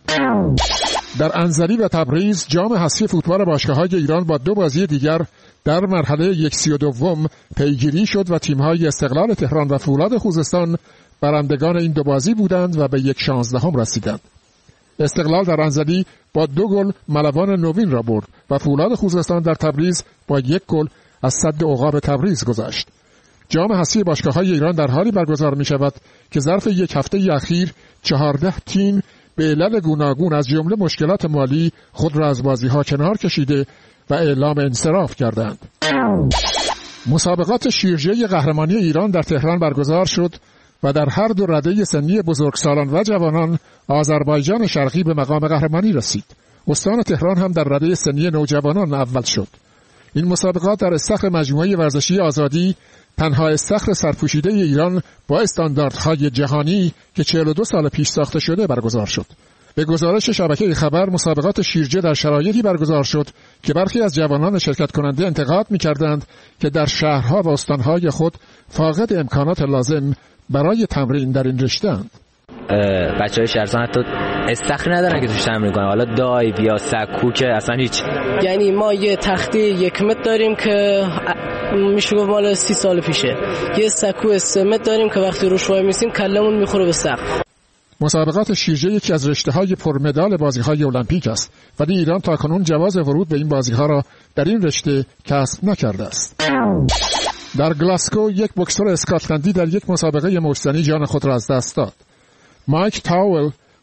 در انزلی و تبریز جام حذفی فوتبال باشگاه‌های ایران با دو بازی دیگر در مرحله یک سی و دوم پیگیری شد و تیم‌های استقلال تهران و فولاد خوزستان برندگان این دو بازی بودند و به یک شانزدهم رسیدند. استقلال در انزلی با دو گل ملوان نوین را برد و فولاد خوزستان در تبریز با یک گل از سد عقاب تبریز گذشت. جام حذفی باشگاه‌های ایران در حالی برگزار می‌شود که ظرف یک هفته اخیر چهارده تیم به علل گوناگون از جمله مشکلات مالی خود را از بازی‌ها کنار کشیده و اعلام انصراف کردند. مسابقات شیرجه قهرمانی ایران در تهران برگزار شد و در هر دو رده سنی بزرگسالان و جوانان آذربایجان شرقی به مقام قهرمانی رسید. استان تهران هم در رده سنی نوجوانان اول شد. این مسابقات در استخر مجموعه ورزشی آزادی، تنها استخر سرپوشیده ایران با استانداردهای جهانی که چهل و دو سال پیش ساخته شده برگزار شد. به گزارش شبکه خبر، مسابقات شیرجه در شرایطی برگزار شد که برخی از جوانان شرکت کننده انتقاد می‌کردند که در شهرها و استانهای خود فاقد امکانات لازم برای تمرین در این رشته‌اند. بچه‌های شهرستان حتی استخری ندارن که توش تمرین کنن، حالا دایو یا سکو که اصلا هیچ. یعنی ما یه تخته یک متر داریم که میشه گفت مال سی سال پیشه، یه سکو سه متر داریم که وقتی روش وای میسیم کلمون میخوره به سقف. مسابقات شیرجه یکی از رشته‌های پرمدال بازی‌های المپیک است، ولی ایران تاکنون جواز ورود به این بازی‌ها را در این رشته کسب نکرده است. در گلاسکو یک بوکسور اسکاتلندی در یک مسابقه مشتنی جان خود را از دست داد. مایک تاول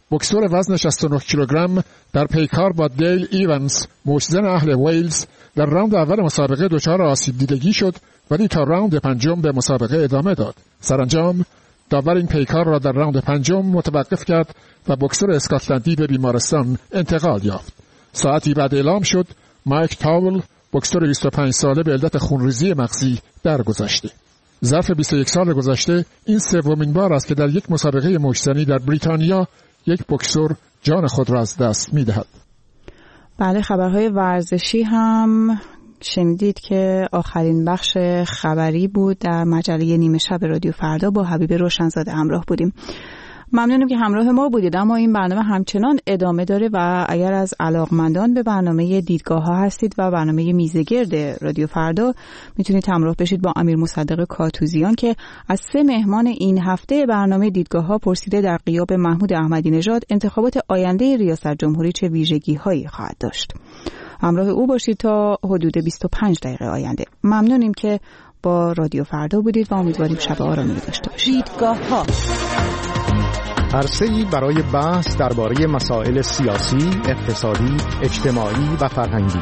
بوکسور وزن شصت و نه کیلوگرم در پیکار با دیل ایونز، موشزن اهل ویلز، در راند اول مسابقه دچار آسیب دیدگی شد ولی تا راند پنجم به مسابقه ادامه داد. سرانجام داور این پیکار را در راند پنجم متوقف کرد و بوکسور اسکاتلندی به بیمارستان انتقال یافت. ساعتی بعد اعلام شد مایک تاول، بوکسور بیست و پنج ساله به علت خونریزی مغزی درگذشته. ظرف بیست و یک سال گذشته این سومین بار است که در یک مسابقه مشتزنی در بریتانیا یک بوکسور جان خود را از دست می‌دهد. بله، خبرهای ورزشی هم شنیدید که آخرین بخش خبری بود در مجله نیمه شب رادیو فردا. با حبیب روشنزاده همراه بودیم. ممنونم که همراه ما بودید. اما این برنامه همچنان ادامه داره و اگر از علاقمندان به برنامه دیدگاه ها هستید و برنامه میزگرد رادیو فردا، میتونید همراه بشید با امیر مصدق کاتوزیان که از سه مهمان این هفته برنامه دیدگاه ها پرسیده در غیاب محمود احمدی نژاد انتخابات آینده ریاست جمهوری چه ویژگی هایی خواهد داشت. همراه او باشید تا حدود بیست و پنج دقیقه آینده. ممنونیم که با رادیو فردا بودید و امیدواریم شب آرامی داشته باشید. دیدگاه ها عرصه‌ای برای بحث درباره مسائل سیاسی، اقتصادی، اجتماعی و فرهنگی.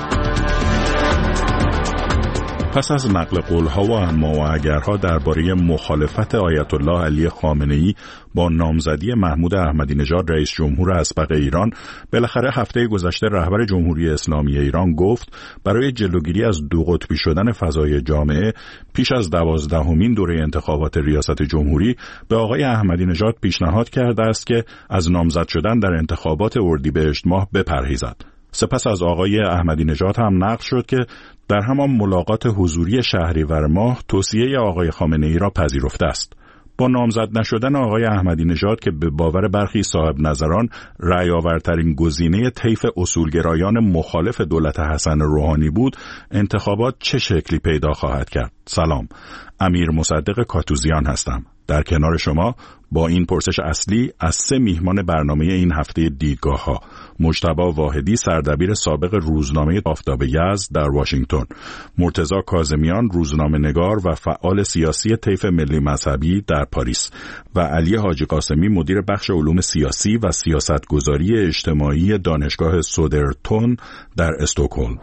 پس از نقل قول‌ها و اما و اگرها درباره مخالفت آیت الله علی خامنه‌ای با نامزدی محمود احمدی نژاد رئیس جمهور اسبق ایران، بالاخره هفته گذشته رهبر جمهوری اسلامی ایران گفت برای جلوگیری از دو قطبی شدن فضای جامعه پیش از دوازدهمین دوره انتخابات ریاست جمهوری به آقای احمدی نژاد پیشنهاد کرده است که از نامزد شدن در انتخابات اردیبهشت ماه بپرهیزد. سپس از آقای احمدی نژاد هم نقل شد که در همان ملاقات حضوری شهریور ماه توصیه آقای خامنه‌ای را پذیرفته است. با نامزد نشدن آقای احمدی نژاد که به باور برخی صاحب نظران رأی آورترین گزینه طیف اصولگرایان مخالف دولت حسن روحانی بود، انتخابات چه شکلی پیدا خواهد کرد؟ سلام، امیر مصدق کاتوزیان هستم. در کنار شما با این پرسش اصلی از سه میهمان برنامه این هفته دیدگاه ها: مجتبی واحدی، سردبیر سابق روزنامه آفتاب یزد در واشنگتن، مرتضی کاظمیان، روزنامه نگار و فعال سیاسی طیف ملی مذهبی در پاریس، و علی حاجی قاسمی، مدیر بخش علوم سیاسی و سیاستگذاری اجتماعی دانشگاه سودرتون در استکهلم.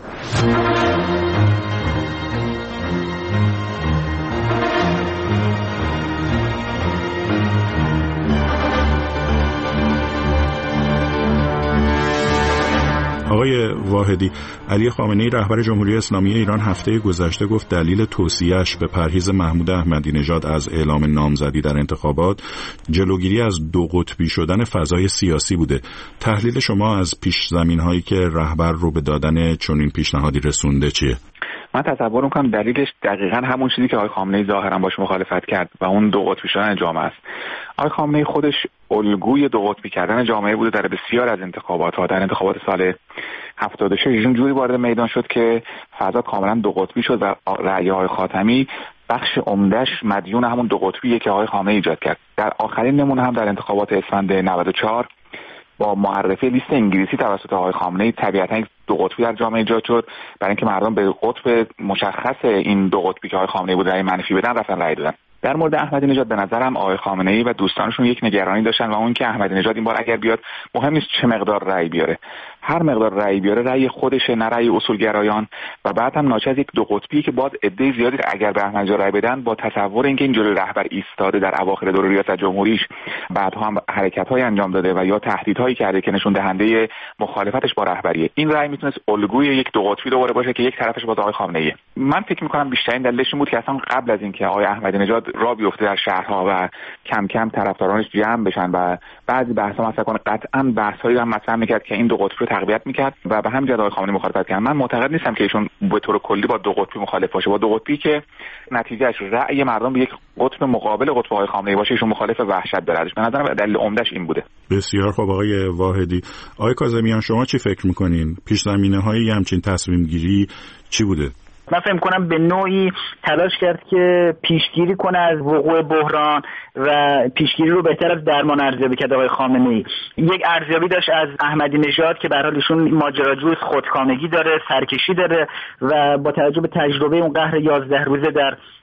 آقای واحدی، علی خامنه‌ای رهبر جمهوری اسلامی ایران هفته گذشته گفت دلیل توصیه‌اش به پرهیز محمود احمدی نژاد از اعلام نامزدی در انتخابات جلوگیری از دو قطبی شدن فضای سیاسی بوده. تحلیل شما از پیش زمین‌هایی که رهبر رو به دادن چنین پیشنهادی رسونده چیه؟ من تصور می‌کنم دلیلش دقیقاً همون چیزی که آقای خامنه‌ای ظاهراً باش مخالفت کرد و اون دو قطبی شدن جامعه است. آقای خامنه‌ای خودش الگوی دو قطبی کردن جامعه بوده در بسیار از انتخابات‌ها. در انتخابات سال هفتاد و شش ایشون جوری وارد میدان شد که فضا کاملاً دو قطبی شد و رأی‌های خاتمی بخش عمده‌اش مدیون همون دو قطبیه که آقای خامنه‌ای ایجاد کرد. در آخرین نمونه هم در انتخابات اسفند نود و چهار با معرفی لیست انگلیسی توسط آقای خامنه‌ای طبیعتاً دو قطبی در جامعه ایجاد شد، برای اینکه مردم به قطب مشخص این دو قطبی که آقای خامنه‌ای بود رأی منفی بدن رفتن رأی دادن. در مورد احمدی نژاد به نظرم آقای خامنه‌ای و دوستانشون یک نگرانی داشتن و اون که احمدی نژاد این بار اگر بیاد مهم نیست چه مقدار رأی بیاره، هر مقدار رأی بیاره رأی خودشه، نه رأی اصولگرایان، و بعد هم ناچیز یک دو قطبی که باز عده زیادی اگر به احمدی نژاد رأی بدن با تصور اینکه این جلوی رهبر ایستاده در اواخر دوره ریاست جمهوریش، بعدها هم حرکت‌های انجام داده و یا تهدیدهایی کرده که نشون دهنده مخالفتش با رهبریه، این رأی میتونست الگوی یک دو قطبی دوباره باشه که یک طرفش باز آقای خامنه‌ای. من فکر می‌کنم بیشترین دلیلش این بود که اصلا قبل از اینکه آقای احمدی نژاد راه بیفته در شهرها و کم کم طرفدارانش جمع بشن و بعضی بحث‌ها مطرح کنه، قطعاً بحث‌هایی هم مطرح می‌کرد که این دو قطبی رو تقویت می‌کرد و به همین جهت آقای خامنه‌ای مخالفت کرد. من معتقد نیستم که ایشون به طور کلی با دو قطبی مخالف باشه، با دو قطبی که نتیجهش رأی مردم به یک قطب مقابل قطب آقای خامنه‌ای باشه ایشون مخالف وحشت داره. به نظرم دلیل عمده‌اش این بوده. بسیار خوب آقای واحدی. آقای کاظمیان شما چی فکر می‌کنین؟ پیش‌زمینه‌های همچین تصمیم‌گیری چی بوده؟ من فکر کنم به نوعی تلاش کرد که پیشگیری کنه از وقوع بحران و پیشگیری رو بهتر از درمان ارزیابی کرد آقای خامنه‌ای. یک ارزیابی داشت از احمدی نژاد که به هر حال ایشون ماجراجوی خودکامگی داره، سرکشی داره و با توجه به تجربه اون قهر یازده روزه در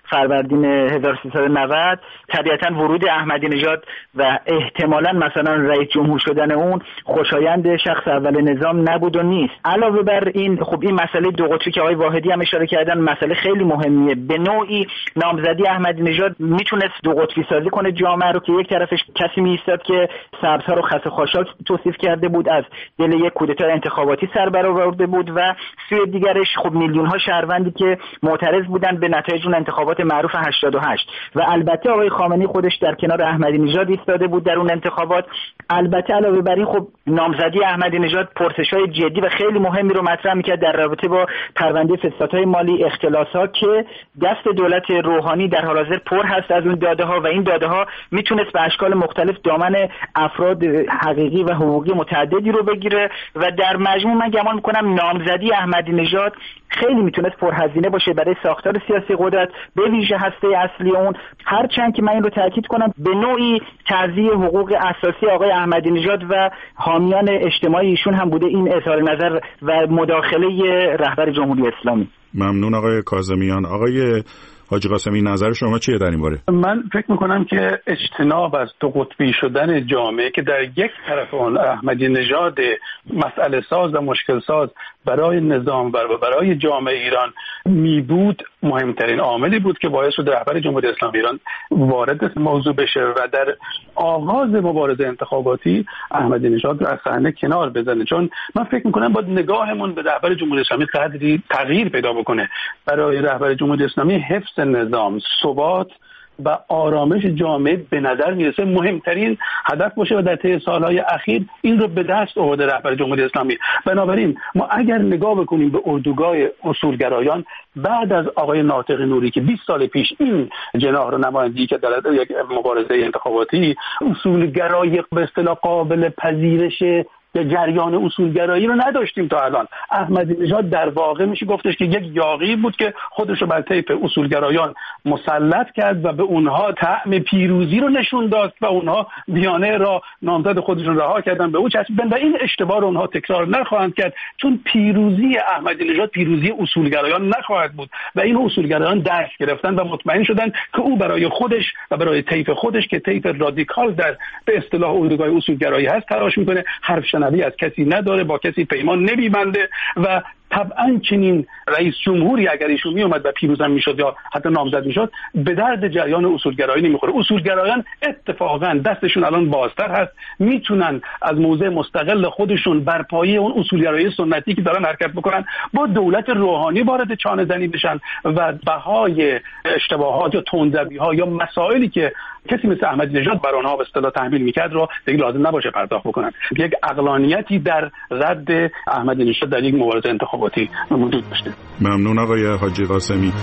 فروردین هزار و سیصد و نود طبیعتا ورود احمدی نژاد و احتمالاً مثلا رئیس جمهور شدن اون خوشایند شخص اول نظام نبود و نیست. علاوه بر این خب این مسئله دو قطبی که آقای واحدی هم اشاره کردن مسئله خیلی مهمیه. به نوعی نامزدی احمدی نژاد میتونست دو قطبی سازی کنه جامعه رو که یک طرفش کسی میایستاد که سبزها رو خس خاشاک توصیف کرده بود، از دل یک کودتا انتخاباتی سر برآورده بود و سوی دیگرش خب میلیون ها شهروندی که معترض بودن به نتایج اون انتخابات معروف هشتاد و هشت و البته آقای خامنه‌ای خودش در کنار احمدی نژاد ایستاده بود در اون انتخابات. البته علاوه بر این خب نامزدی احمدی نژاد پرسش‌های جدی و خیلی مهمی رو مطرح می‌کرد در رابطه با پرونده فسادهای مالی، اختلاس‌ها که دست دولت روحانی در حال حاضر پر هست از اون داده‌ها و این داده‌ها میتونست به اشکال مختلف دامن افراد حقیقی و حقوقی متعددی رو بگیره و در مجموع من گمان می‌کنم نامزدی احمدی نژاد خیلی میتونست پرهزینه باشه برای ساختار سیاسی قدرت به ویژه هسته اصلی اون، هرچند که من این رو تاکید کنم به نوعی تعزیه حقوق اساسی آقای احمدی نژاد و حامیان اجتماعی ایشون هم بوده این اظهار نظر و مداخله رهبر جمهوری اسلامی. ممنون آقای کاظمیان. آقای حاجی قاسمی نظر شما چیه در این باره؟ من فکر میکنم که اجتناب از دو قطبی شدن جامعه که در یک طرف آن احمدی نژاد مسئله ساز و مشکل ساز برای نظام و برای جامعه ایران می بود مهمترین عاملی بود که باعث شد رهبر جمهوری اسلامی ایران وارد موضوع بشه و در آغاز مبارزه انتخاباتی احمدی نژاد رو از صحنه کنار بزنه. چون من فکر میکنم باید نگاهمون به رهبر جمهوری اسلامی قدری تغییر پیدا بکنه. برای رهبر جمهوری اسلامی حفظ نظام، ثبات و آرامش جامعه به نظر میرسه مهمترین هدف باشه و در طی سالهای اخیر این رو به دست آورده رهبر جمهوری اسلامی. بنابراین ما اگر نگاه بکنیم به اردوگاه اصولگرایان بعد از آقای ناطق نوری که بیست سال پیش این جناح رو نمایندگی کرد در یک مبارزه انتخاباتی، اصولگرایی به اصطلاح قابل پذیرش یا جریان اصولگرایی رو نداشتیم تا الان. احمدی نژاد در واقع میشه گفتش که یک یاغی بود که خودش رو بر طیف اصولگرایان مسلط کرد و به اونها طعم پیروزی رو نشون داد و اونها دیانه را نامزد خودشون رها کردن به او چسبیدن و این اشتباه رو اونها تکرار نخواهند کرد، چون پیروزی احمدی نژاد پیروزی اصولگرایان نخواهد بود و این اصولگرایان درس گرفتن و مطمئن شدن که او برای خودش و برای طیف خودش که طیف رادیکال در به اصطلاح اردوگاه اصولگرایی هست تلاش میکنه، حرف شنوی از کسی نداره، با کسی پیمان نمیبنده و طبعا چنین رئیس جمهوری اگر ایشون می اومد و پیروزم میشد یا حتی نامزد میشد به درد جریان اصولگرایی نمیخوره. اصولگرایان اتفاقا دستشون الان بازتر هست، میتونن از موضع مستقل خودشون بر پایه اون اصولگرایی سنتی که دارن حرکت بکنن با دولت روحانی وارد چانه زنی بشن و بهای اشتباهات یا تندروی‌ها یا مسائلی که کسی مثل احمدی نژاد بر آنها به اصطلاح تحمیل میکرد رو دیگه لازم نباشه پرداخت بکنن. یک عقلانیتی در رد احمدی نژاد در یک مبارزه انتخاباتی موجود داشته. ممنون آقای حاجی قاسمی.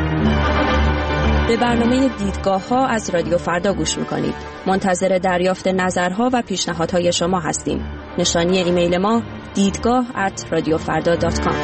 به برنامه دیدگاه ها از رادیو فردا گوش میکنید. منتظر دریافت نظرها و پیشنهادهای شما هستیم. نشانی ایمیل ما دیدگاه ات رادیو فردا دات کام.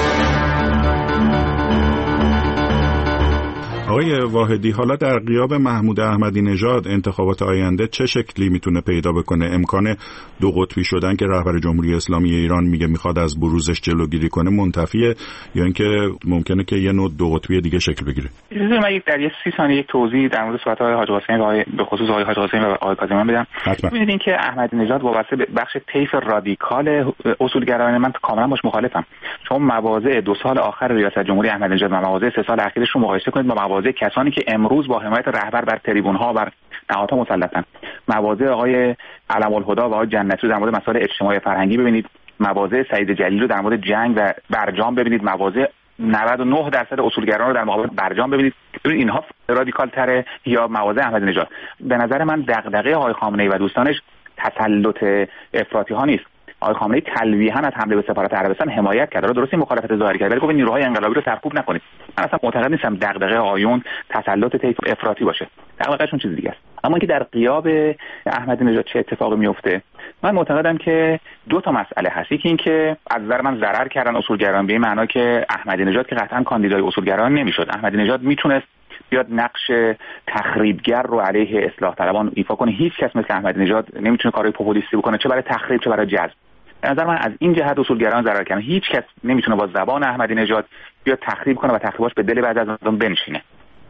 آقای واحدی، حالا در غیاب محمود احمدی نژاد انتخابات آینده چه شکلی میتونه پیدا بکنه؟ امکان دو قطبی شدن که رهبر جمهوری اسلامی ایران میگه میخواد از بروزش جلوگیری کنه منتفیه یا اینکه ممکنه که یه نوع دو قطبی دیگه شکل بگیره؟ اجازه من یک در یه سی ثانیه یک توضیح در مورد صحبت های حاج قاسمی و آقای به خصوص آقای حاج قاسمی و آقای کاظمی بدم. ببینید این که احمدی نژاد وابسته به بخش طیف رادیکال اصولگرایانه من کاملا باش مخالفم. چون مواضع دو سال آخر ریاست جمهوری احمدی نژاد و مواضع سه سال اخیرش رو مقایسه کنید با مواضع کسانی که امروز با حمایت رهبر بر تریبون‌ها بر نهادها مسلطن. مواضع آقای علم الهدی و آقای جنتی رو در مورد مسائل اجتماعی فرهنگی ببینید، مواضع سعید جلیلی رو در مورد جنگ و برجام ببینید، مواضع نود و نه درصد اصولگرایان رو در مقابل برجام ببینید. ببینید اینها رادیکال تره یا مواضع احمدی نژاد. به نظر من دغدغه آقای خامنه‌ای و دوستانش تسلط افراطی ها نیست. آقای خامنه‌ای تلویحاً از حمله به سفارت عربستان حمایت کرد. درسته مخالفت ظاهری کرد ولی گفت نیروهای انقلابی رو سرکوب نکنید. من اصلا معتقد نیستم دغدغه آیون تسلط طیف افراطی باشه. دغدغه‌شون چیز دیگه است. اما اینکه در غیاب احمدی نژاد چه اتفاقی میفته، من معتقدم که دو تا مسئله هست. یکی این که از نظر من ضرر کردن اصولگرایان به این معنا که احمدی نژاد که قطعاً کاندیدای اصولگرایان نمیشد. احمدی نژاد میتونست بیاد نقش تخریبگر رو علیه اصلاح طلبان ایفا کنه. هیچ کس مثل احمدی نژاد نمیتونه کارهای پوپولیستی بکنه، چه برای تخریب چه برای جذب. به نظر من از این جهت اصولگرایان ضرر کردن. هیچ کس نمیتونه با زبان احمدی نژاد بیاد تخریب کنه و تخریباش به دل بعضی از مردم بنشینه.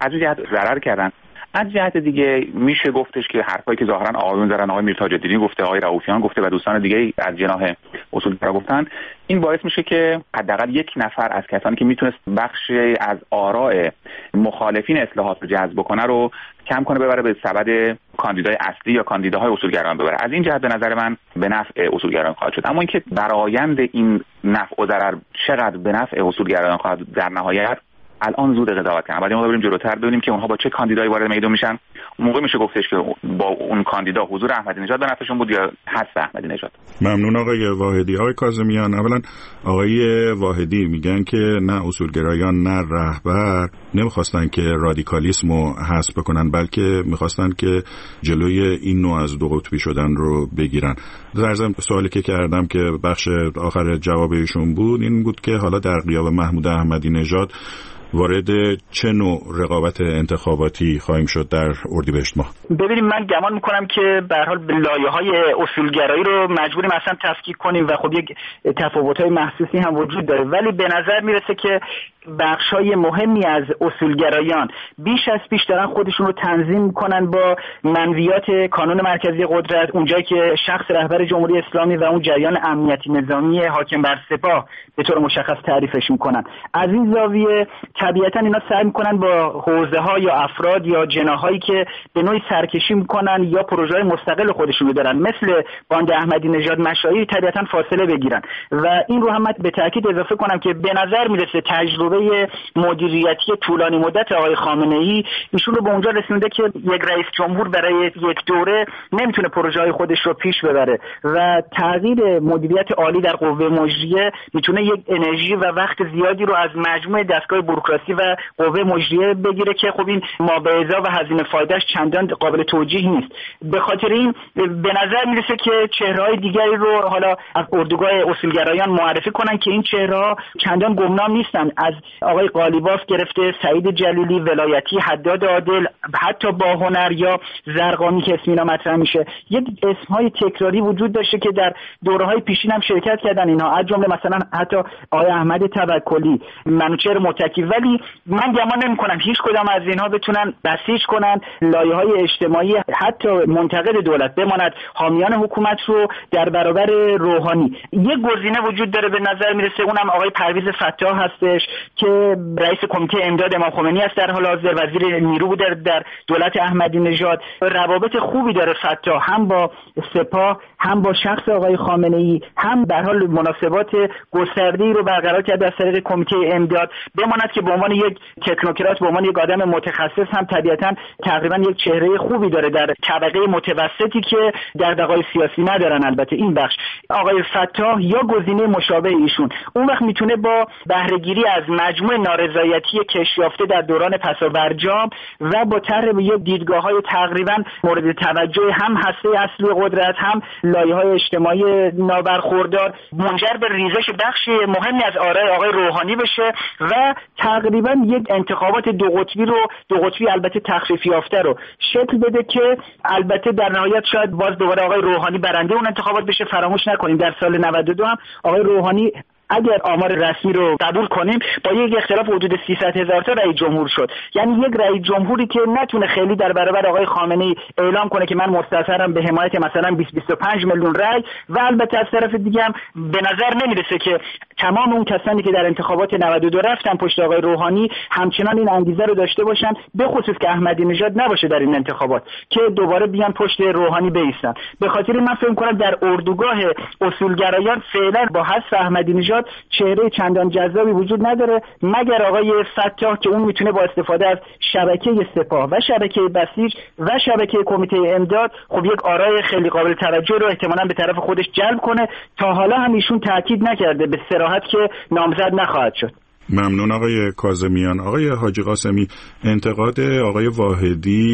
از این جهت ضرر کردن. از جهت دیگه میشه گفتش که حرفایی که ظاهرا آقایون دارن، آقای میر تاج‌الدینی گفته، آقای رؤوفیان گفته و دوستان دیگه از جناح اصولگرا گفتن، این باعث میشه که حداقل یک نفر از کسانی که میتونست بخشی از آراء مخالفین اصلاحات رو جذب کنه رو کم کنه، ببره به سبد کاندیدای اصلی یا کاندیداهای اصولگرایان ببره. از این جهت به نظر من به نفع اصولگرایان خواهد شد. اما اینکه برآیند این نفع و ضرر چقدر به نفع اصولگرایان خواهد در نهایت الان زود قضاوت کنم. بعد ما بریم جلوتر ببینیم که اونها با چه کاندیدایی وارد میدان میشن. موقع میشه گفتش که با اون کاندیدا حضور احمدی نژاد به نفعشون بود یا حذف احمدی نژاد. ممنون آقای واحدی. آقای کاظمیان، اولا آقای واحدی میگن که نه اصولگرایان نه رهبر نمیخواستن که رادیکالیسم رو حذف بکنن، بلکه میخواستن که جلوی این نوع از دو قطبی شدن رو بگیرن. در ضمن سوالی که کردم که بخش آخر جواب ایشون بود این بود که حالا در غیاب محمود احمدی نژاد وارد چه نوع رقابت انتخاباتی خواهیم شد در اردیبهشت ماه؟ ببینیم، من گمان میکنم که به هر حال لایه‌های اصولگرایی رو مجبوریم اصلا تفکیک کنیم و خب یک تفاوت‌های محسوسی هم وجود داره، ولی به نظر میرسه که بخش‌های مهمی از اصولگرایان بیش از پیش دارن خودشون رو تنظیم میکنن با منویات کانون مرکزی قدرت، اونجایی که شخص رهبر جمهوری اسلامی و اون جریان امنیتی نظامی حاکم بر سپاه به طور مشخص تعریفش میکنن. از این زاویه طبیعتا اینا سعی میکنن با حوزه‌ها یا افراد یا جناحایی که به نوعی سرکشی میکنن یا پروژه‌های مستقل خودشون رو دارن، مثل باند احمدی نژاد مشایی، طبیعتا فاصله بگیرن. و این رو هم به تاکید اضافه کنم که به نظر میرسه تجربه مدیریتی طولانی مدت آقای خامنه‌ای ایشون رو به اونجا رسونده که یک رئیس جمهور برای یک دوره نمیتونه پروژه‌های خودش رو پیش ببره و تغییر مدیریت عالی در قوه مجریه میتونه یک انرژی و وقت زیادی رو از مجموعه دستگاه بوروکراسی و قوه مجریه بگیره که خب این مابعضا و هزینه فایدهش چندان قابل توجیه نیست. به خاطر این به نظر میرسه که چهره‌های دیگری رو حالا از اردوگاه اصولگرایان معرفی کنن که این چهره‌ها چندان گمنام نیستن، از آقای قالیباف گرفته سعید جلیلی، ولایتی، حداد عادل، حتی با هنر یا زرقامی که اسم اینا مطرح میشه. یک اسم‌های تکراری وجود داشته که در دوره‌های پیشین هم شرکت کردن اینها، از جمله مثلا حتی آقای احمد توکلی، منوچهر متکی. ولی من گمان نمی‌کنم هیچ کدام از اینها بتونن بسیج کنن لایه‌های اجتماعی حتی منتقد دولت، بماند حامیان حکومت رو در برابر روحانی. یک گزینه وجود داره به نظر میرسه، اونم آقای پرویز فتاح هستش که رئیس کمیته امداد امام خمینی است، در حال حاضر وزیر نیرو بوده در دولت احمدی نژاد. روابط خوبی داره فتاح هم با سپاه هم با شخص آقای خامنه‌ای، هم در حال مناسبات گسترده‌ای رو برقرار کرده از طریق کمیته امداد. بماند که به عنوان یک تکنوکرات، به عنوان یک آدم متخصص هم طبیعتاً تقریبا یک چهره خوبی داره در طبقه متوسطی که دغدغه‌های سیاسی ندارن. البته این بخش آقای فتاح یا گزینه مشابه ایشون اون وقت میتونه با بهره‌گیری از مجموع نارضایتی کشیافته در دوران پسا برجام و با طرح یک دیدگاه‌های تقریبا مورد توجه هم هسته اصلی قدرت هم لایه‌های اجتماعی نابرخوردار منجر به ریزش بخشی مهمی از آرای آقای روحانی بشه و تقریبا یک انتخابات دو قطبی رو دو قطبی البته تخفیف یافته رو شکل بده که البته در نهایت شاید باز دوباره آقای روحانی برنده اون انتخابات بشه. فراموش نکنیم در سال نود و دو هم آقای روحانی اگر آمار رسمی رو قبول کنیم با یک اختلاف حدود سیصد هزار تا رئیس جمهور شد. یعنی یک رئیس جمهوری که نتونه خیلی در برابر آقای خامنه‌ای اعلام کنه که من مستظرم به حمایت مثلا بیست تا بیست و پنج میلیون رأی، و البته از طرف دیگه هم به نظر نمیرسه که تمام اون کسانی که در انتخابات نود و دو رفتن پشت آقای روحانی همچنان این انگیزه رو داشته باشن، به خصوص که احمدی نژاد نباشه در این انتخابات که دوباره بیان پشت روحانی بایستن. به خاطر من فکر می‌کنم در اردوگاه اصولگرایان فعلا با حذف احمدی نژاد چهره چندان جذابی وجود نداره، مگر آقای فتاح که اون میتونه با استفاده از شبکه سپاه و شبکه بسیج و شبکه کمیته امداد خب یک آرای خیلی قابل توجه رو احتمالاً به طرف خودش جلب کنه. تا حالا هم ایشون تاکید نکرده به صراحت که نامزد نخواهد شد. ممنون آقای کاظمیان. آقای حاجی قاسمی، انتقاد آقای واحدی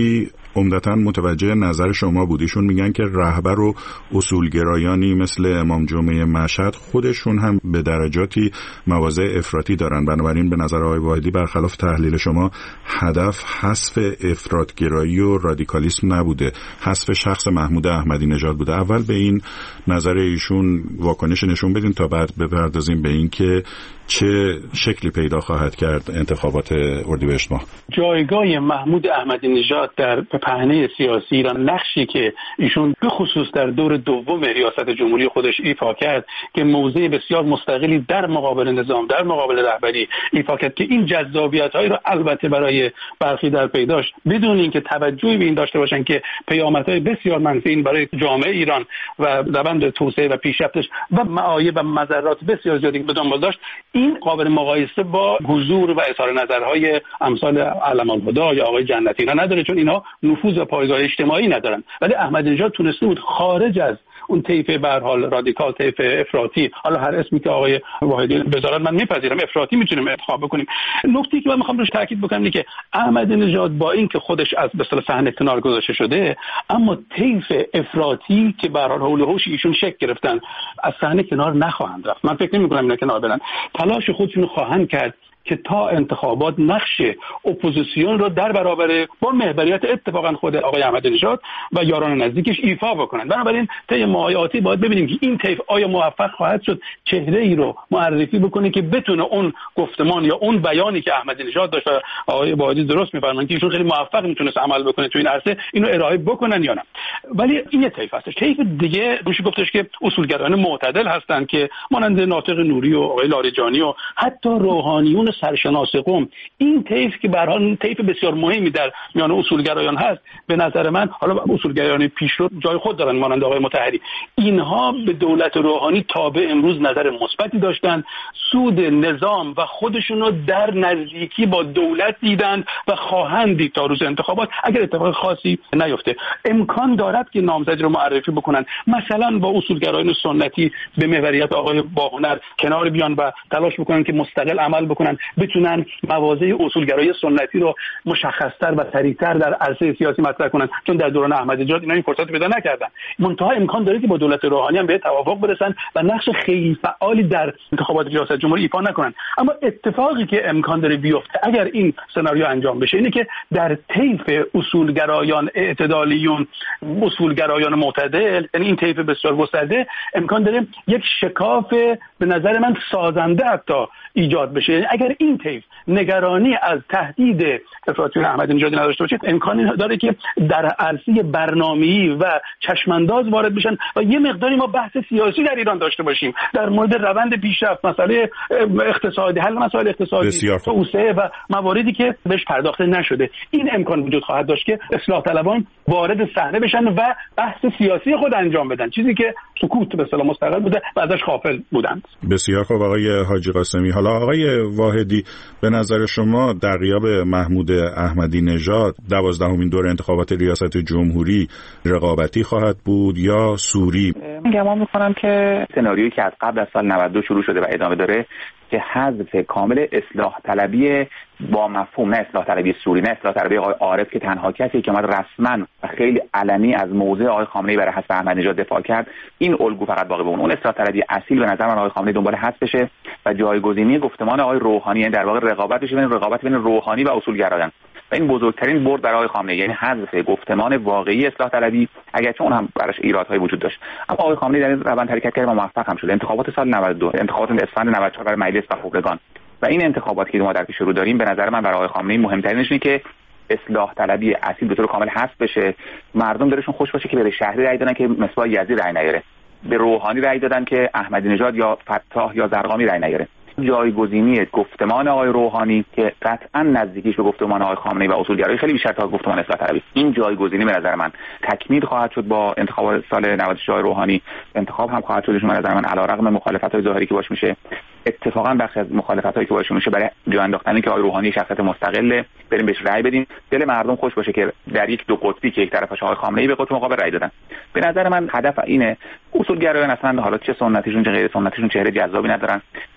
عمدتاً متوجه نظر شما بود. ایشون میگن که رهبر و اصولگرایانی مثل امام جمعه مشهد خودشون هم به درجاتی مواضع افراطی دارن. بنابراین به نظر آقای واحدی برخلاف تحلیل شما هدف حذف افراطگرایی و رادیکالیسم نبوده، حذف شخص محمود احمدی نژاد بوده. اول به این نظر ایشون واکنش نشون بدین تا بعد بپردازیم به این که چه شکلی پیدا خواهد کرد انتخابات اردیبهشت ماه. جایگاه محمود احمدی نژاد در پهنه سیاسی ایران، نقشی که ایشون به خصوص در دور دوم ریاست جمهوری خودش ایفا کرد که موضع بسیار مستقلی در مقابل نظام، در مقابل رهبری ایفا کرد که این جذابیت‌هایی رو البته برای برخی در پیداش بدون اینکه توجهی به این داشته باشن که پیامدهای بسیار منفی این برای جامعه ایران و روند توسعه و پیشرفتش و معایب و مضرات بسیار زیادی به دنبال داشت، این قابل مقایسه با حضور و اظهار نظرهای امثال علم الهدی یا آقای جنتی را نداره، چون اینا نفوذ و پایگاه اجتماعی ندارن. ولی احمدی نژاد تونسته بود خارج از اون طیف به هر حال رادیکال، طیف افراطی، حالا هر اسمی که آقای واحدی بذارن من میپذیرم، افراطی میتونیم انتخاب بکنیم. نکته‌ای که من میخوام روش تاکید بکنم اینه که احمدی نژاد با اینکه خودش از به اصطلاح صحنه کنار گذاشته شده، اما طیف افراطی که به هر حال حول و حوش ایشون شکل گرفتن از صحنه کنار نخواهند رفت. من فکر نمی‌کنم اینا کنار برن. تلاش خودشون خواهند کرد که تا انتخابات نقش اپوزیسیون رو در برابر با محوریت اتفاقا خود آقای احمدی نژاد و یاران نزدیکش ایفا بکنن. بنابراین طی ماه‌های آتی باید ببینیم که این طیف آیا موفق خواهد شد چهره‌ای رو معرفی بکنه که بتونه اون گفتمان یا اون بیانی که احمدی نژاد داشت، آقای واحدی درست می‌فرمایند که ایشون خیلی موفق میتونست عمل بکنه تو این عرصه، اینو ارائه بکنن یا نه. ولی این طیف هستش. طیف دیگه میشه گفتش که اصولگرایان معتدل هستن که مانند ناطق نوری و آقای لاریجانی و حتی روحانیون سرشناس قم. این طیف که به هر حال طیف بسیار مهمی در میان اصولگرایان هست، به نظر من حالا اصولگرایان پیشرو جای خود دارن مانند آقای مطهری، اینها به دولت روحانی تا به امروز نظر مثبتی داشتن، سود نظام و خودشون رو در نزدیکی با دولت دیدن و خواهند دید تا روز انتخابات اگر اتفاق خاصی نیفته. امکان دارد که نامزدی رو معرفی بکنن، مثلا با اصولگرایان سنتی به محوریت آقای باهنر کنار بیان و تلاش بکنن که مستقل عمل بکنن، بتونن مواضع اصولگرایی سنتی رو مشخص‌تر و صریح‌تر در عرصه سیاسی مطرح کنن، چون در دوران احمدی نژاد اینا این فرصت پیدا نکردن. منتها امکان داره که با دولت روحانی هم به توافق برسن و نقش خیلی فعالی در انتخابات ریاست جمهوری ایفا نکنن. اما اتفاقی که امکان داره بیفته اگر این سناریو انجام بشه اینه که در طیف اصولگرایان اعتدالیون، اصولگرایان معتدل، یعنی این طیف بسیار گسترده، امکان داره یک شکاف به نظر من سازنده حتی ایجاد بشه. یعنی اگر این طیف نگرانی از تهدید افراطیون احمدی نژادی نداشته باشه، امکانی داره که در عرصه برنامه‌ای و چشمانداز وارد بشن و یه مقداری ما بحث سیاسی در ایران داشته باشیم در مورد روند پیشرفت، مسئله اقتصادی، حل مسائل اقتصادی، توسعه و مواردی که بهش پرداخته نشده. این امکان وجود خواهد داشت که اصلاح طلبان وارد صحنه بشن و بحث سیاسی خود انجام بدن، چیزی که سکوت به اصطلاح مستقل بوده و ازش غافل بودند. بسیار خوب آقای حاجی قاسمی. حالا آقای واحدی، به نظر شما در غیاب محمود احمدی نژاد دوازدهمین دور انتخابات ریاست جمهوری رقابتی خواهد بود یا سوری؟ من گمان می‌کنم که سناریویی که از قبل از سال نود و دو شروع شده و ادامه داره که حذف کامل اصلاح طلبی با مفهوم، نه اصلاح طلبی سوری، نه اصلاح طلبی آقای عارف که تنها کسی که اومد رسما و خیلی علنی از موضع آقای خامنه‌ای برای حذف احمدی نژاد دفاع کرد، این الگو فقط باقی بمونه. اون اصلاح طلبی اصیل به نظر من آقای خامنه‌ای دنبال حذف بشه و جایگزینی گفتمان آقای روحانی، یعنی در واقع رقابت بشه بین رقابت بین روحانی و اصولگرایان. و این بزرگترین برد برای آقای خامنه‌ای، یعنی حذف گفتمان واقعی اصلاح طلبی، اگرچه اون هم براش ایرادهای وجود داشت. اما آقای خامنه‌ای در این روند حرکت کرد و موفق هم شد. انتخابات سال نود و دو، انتخابات اسفند نود و چهار برای مجلس و خبرگان و این انتخاباتی که ما در پیش رو داریم، به نظر من برای آقای خامنه‌ای مهمترینش اینه که اصلاح طلبی اصیل به طور کامل حذف بشه، مردم دلشون خوش باشه که به شهری رأی دادن که مصباح یزدی رأی نیاره، به روحانی رأی دادن که احمدی نژاد یا فتاح یا زرقامی رأی نیاره. جایگزینی گفتمان آقای روحانی که قطعا نزدیکیش به گفتمان آقای خامنه‌ای و اصولگرایی خیلی بیشتر تا گفتمان اصلاح طلبی، این جایگزینی به نظر من تکمیل خواهد شد با انتخاب سال نود و شش روحانی. انتخاب هم خواهد شدش به نظر من علیرغم مخالفت‌های ظاهری که باش میشه، اتفاقا بخشی از مخالفتایی که باش میشه برای جا انداختن که آقای روحانی شخصیت مستقله، بریم بهش رأی بدیم، دل مردم خوش باشه که در یک دو قطبی که یک طرفش آقای خامنه‌ای به قطب مقابل رأی دادن. به نظر من هدف اینه. اصولگرایان اصلا حالا چه سنتیشون چه غیر سنتیشون چهره جذابی ندارن،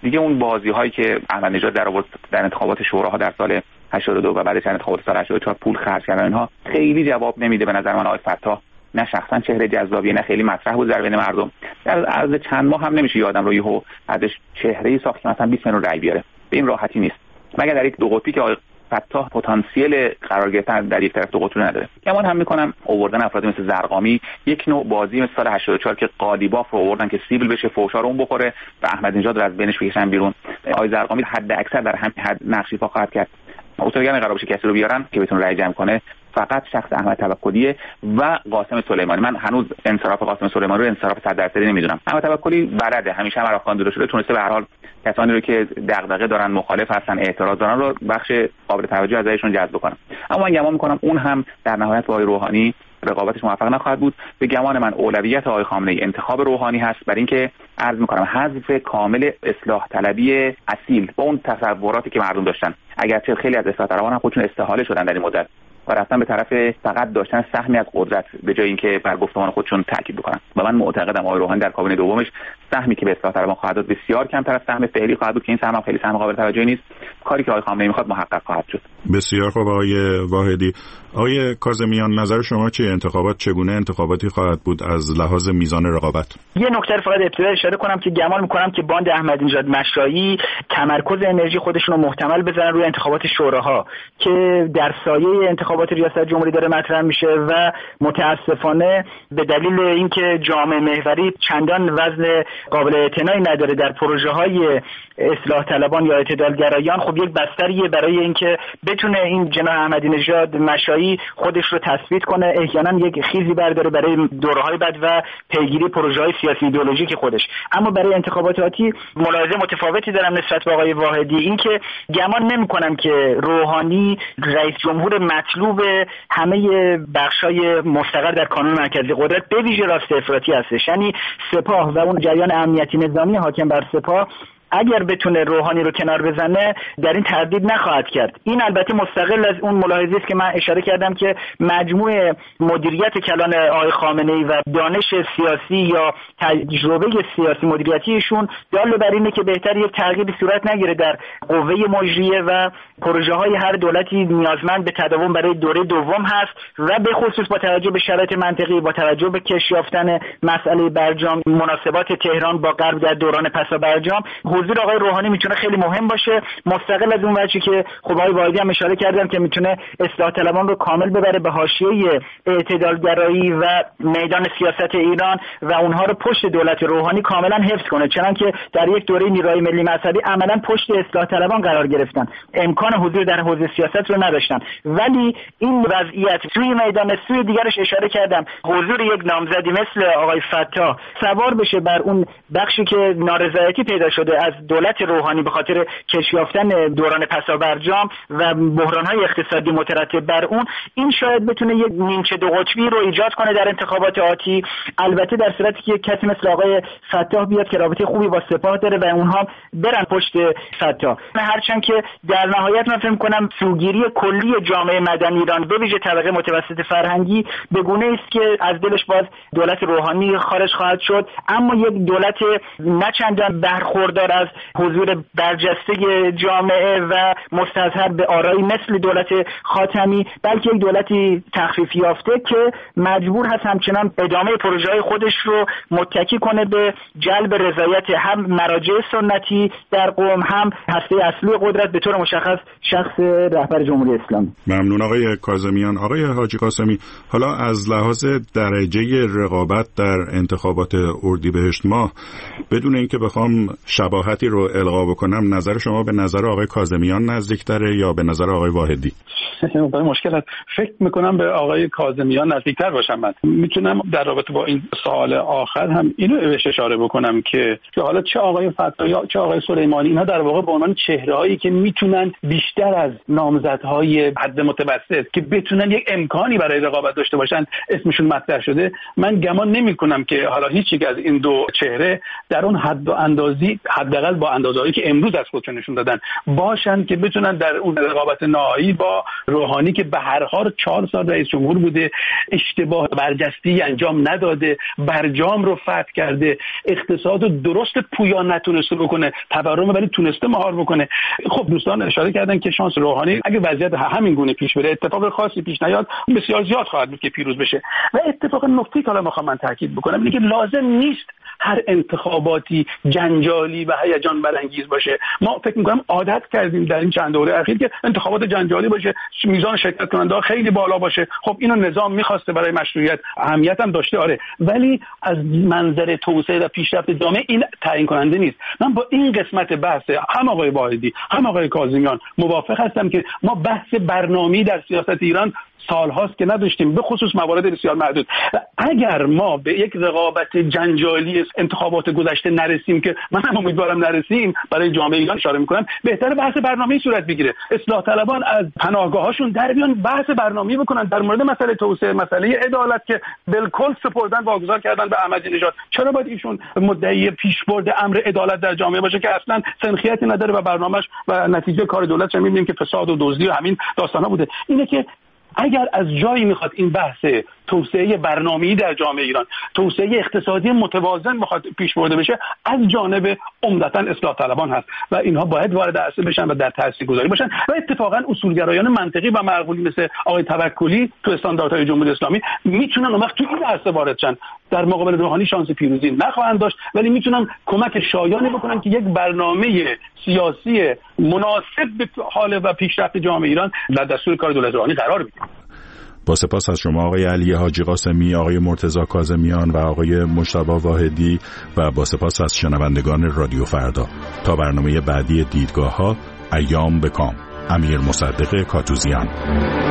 دیگه اون بازی هایی که احمدی نژاد در آورد در انتخابات شوراها در سال هشتاد و دو و بعدش انتخابات سال هشتاد و چهار پول خرج کردن، اینها خیلی جواب نمیده به نظر من. آقای فتاح نه شخصا چهره جذابیه، نه خیلی مطرح بود در بین مردم. در عرض چند ماه هم نمیشه یادم رو یهو ازش چهره‌ای ساخت که مثلا بیست میلیون رای بیاره. به این راحتی نیست، مگر در یک دو قطبی که آقای فتاح پتانسیل قرار گرفتن در یک طرف دو قطبی نداره. گمان هم میکنم آوردن افرادی مثل زرقامی یک نوع بازی مثل سال هشتاد و چهار که قالیباف رو آوردن که سیبیل بشه، فوشا رو اون بخوره و احمدی نژاد رو از بینش بکشن بیرون. آقای زرقامی حد اکثر در همین حد نقش ایفا خواهد کرد. اصولاً قرار باشه کسی رو بیارن که بتونه رای جمع کنه، فقط شخص احمد توکلیه و قاسم سلیمانی. من هنوز انصراف قاسم سلیمانی رو انصراف صد درصدی نمیدونم. احمد توکلی بلده، همیشه هم عراق خواندو شده، تونسته به هر حال کسانی رو که دغدغه دارن، مخالف هستن، اعتراض دارن رو بخش قابل توجه ازشون جذب کنه. اما من گمان میکنم اون هم در نهایت با آقای روحانی رقابتش موفق نخواهد بود. به گمان من اولویت آقای خامنه‌ای انتخاب روحانی هست، برای اینکه عرض میکنم حذف کامل اصلاح طلبی اصیل با اون تصوراتی که مردم داشتن. اگرچه خیلی از اصلاح طلبان هم خودشون استحاله شدن در این مدت و رفتن به طرف فقط داشتن سهمی از قدرت به جای اینکه بر گفتمان خودشون تاکید بکنن. و من معتقدم آقای روحانی در کابینه دومش سهمی که به اصلاح طلبان خواهد داد بسیار کمتر از سهم فعلی خواهد بود که این سهم هم خیلی سهم قابل توجهی نیست. کاری که آقای خامنه‌ای میخواد محقق خواهد شد. بسیار خوب آقای واحدی. آقای کاظمیان، نظر شما چیه؟ انتخابات چگونه انتخاباتی خواهد بود از لحاظ میزان رقابت؟ یه نکته فقط ابتدا اشاره کنم که گمان میکنم که باند احمدی نژاد مشرایی تمرکز انرژی خودشون رو محتمل بزنن روی انتخابات شوراها که در سایه انتخابات ریاست جمهوری داره مطرح میشه و متاسفانه به دلیل اینکه جامعه محوری چندان وزن قابل اعتنایی نداره در پروژه های اصلاح طلبان یا اعتدالگرایان، خب یک بستریه برای اینکه بتونه این جناح احمدی نژاد مشایی خودش رو تثبیت کنه، احیانا یک خیزی برداره برای دوره‌های بعد و پیگیری پروژه‌های سیاسی ایدئولوژیک خودش. اما برای انتخابات آتی ملاحظه متفاوتی دارم نسبت به آقای واحدی، اینکه گمان نمی‌کنم که روحانی رئیس جمهور مطلوب همه بخش‌های مستقر در کانون مرکزی قدرت به ویژه راست افراطی هستش. یعنی سپاه و اون جریان امنیتی نظامی حاکم بر سپاه اگر بتونه روحانی رو کنار بزنه در این تردید نخواهد کرد. این البته مستقل از اون ملاحظه‌ای است که من اشاره کردم که مجموع مدیریت کلان آقای خامنه‌ای و دانش سیاسی یا تجربه سیاسی مدیریتیشون دال بر اینه که بهتر یک تغییری صورت نگیره در قوه مجریه و پروژه‌های هر دولتی نیازمند به تداوم برای دوره دوم هست و به خصوص با توجه به شرایط منطقی، با توجه به کش یافتن مسئله برجام، مناسبات تهران با غرب در دوران پسا برجام، حضور آقای روحانی میتونه خیلی مهم باشه، مستقل از اون وجهی که خب آقای واحدی هم اشاره کردن که میتونه اصلاح طلبان رو کامل ببره به حاشیه اعتدالگرایی و میدان سیاست ایران و اونها رو پشت دولت روحانی کاملا حفظ کنه، چنانکه در یک دوره نیروهای ملی مذهبی عملا پشت اصلاح طلبان قرار گرفتن، امکان حضور در حوزه سیاست رو نداشتن. ولی این وضعیت سوی میدان سوی دیگرش اشاره کردم، حضور یک نامزدی مثل آقای فتاح سوار بشه بر اون بخشی که نارضایتی پیدا شده از دولت روحانی به خاطر کشیافتن دوران پسا برجام و بحران‌های اقتصادی مترتب بر اون، این شاید بتونه یک نیمچه دو قطبی رو ایجاد کنه در انتخابات آتی. البته در صورتی که کسی مثل آقای فتاح بیاد که رابطه خوبی با سپاه داره و اونها برن پشت فتاح، هرچند که در نهایت من فکر می‌کنم سوگیری کلی جامعه مدنی ایران به ویژه طبقه متوسط فرهنگی به گونه است که از دلش باز دولت روحانی خارج خواهد شد، اما یک دولت نه چندان برخوردار از حضور برجسته جامعه و مستظهر به آرایی مثل دولت خاتمی، بلکه یک دولتی تخفیف یافته که مجبور هست همچنان ادامه پروژه‌های خودش رو متکی کنه به جلب رضایت هم مراجع سنتی در قوم، هم هسته اصلی قدرت به طور مشخص شخص رهبر جمهوری اسلامی. ممنون آقای کاظمیان. آقای حاجی قاسمی، حالا از لحاظ درجه رقابت در انتخابات اردیبهشت ماه، بدون اینکه بخوام شباهتی رو القا بکنم، نظر شما به نظر آقای کاظمیان نزدیکتره یا به نظر آقای واحدی؟ مشکل هست. فکر میکنم به آقای کاظمیان نزدیکتر باشم. من میتونم در رابطه با این سوال آخر هم اینو بهش اشاره بکنم که حالا چه آقای فتاح یا چه آقای سلیمانی، اینا در واقع به عنوان چهره‌هایی که میتونن بیشتر از نامزدهای حد متوسط که بتونن یک امکانی برای رقابت داشته باشن اسمشون مطرح شده. من گمان نمیکنم که حالا هیچ یک از این دو چهره در اون حد و اندازی حد حداقل با اندازه‌ای که امروز از خودشون نشون دادن باشن که بتونن در اون رقابت نهایی با روحانی که به هر حال چهار سال رئیس جمهور بوده، اشتباه برجسته انجام نداده، برجام رو فتح کرده، اقتصاد رو درست پویا نتونسته بکنه، تورم ولی تونسته مهار بکنه. خب دوستان اشاره کردن که شانس روحانی اگه وضعیت همین گونه پیش بره، اتفاق خاصی پیش نیاد، بسیار زیاد خواهد بود که پیروز بشه. و اتفاق نکته که حالا میخوام من تاکید بکنم اینه که لازم نیست هر انتخاباتی جنجالی و هیجان برانگیز باشه. ما فکر می‌کنم عادت کردیم در این چند دوره اخیر که انتخابات جنجالی باشه، میزان شرکت کننده ها خیلی بالا باشه. خب اینو نظام می‌خواسته برای مشروعیت، اهمیت هم داشته آره، ولی از منظر توسعه و پیشرفت جامعه این تعیین کننده نیست. من با این قسمت بحث هم آقای واحدی هم آقای کاظمیان موافق هستم که ما بحث برنامه‌ای در سیاست ایران سال‌هاست که نداشتیم، به خصوص موارد بسیار محدود. اگر ما به یک رقابت جنجالی انتخابات گذشته نرسیم که من هم امیدوارم نرسیم، برای جامعه ایران اشاره می‌کنم، بهتر بحث برنامه‌ای صورت بگیره. اصلاح طلبان از پناهگاه‌هاشون در بیان بحث برنامه‌ای بکنن در مورد مسئله توسعه، مسئله عدالت که بالکل سپردن واگذار کردن به احمدی نژاد. چرا باید ایشون مدعی پیشبرد امر عدالت در جامعه باشه که اصلا سنخیتی نداره و برنامه‌اش و نتیجه کار دولت می‌بینیم که فساد و دزدی و همین داستانا بوده. اینه که اگر از جایی میخواد این بحث توسعه برنامه‌ای در جامعه ایران، توسعه اقتصادی متوازن بخواد پیش برده بشه، از جانب عمدتاً اصلاح طلبان هست و اینها باید وارد عرصه بشن و در تاثیرگذاری باشن. و اتفاقاً اصولگرایان منطقی و معقولی مثل آقای توکلی تو استانداردهای جمهوری اسلامی میتونن اون وقت تو این عرصه وارد شن. در مقابل روحانی شانس پیروزی نخواهند داشت، ولی میتونن کمک شایانی بکنن که یک برنامه سیاسی مناسب به حال و پیشرفت جامعه ایران در دستور کار دولت روحانی قرار بده. با سپاس از شما آقای علی حاجی قاسمی، آقای مرتضی کاظمیان و آقای مجتبی واحدی و با سپاس از شنوندگان رادیو فردا. تا برنامه بعدی دیدگاه‌ها، ایام به کام. امیر مصدق کاتوزیان.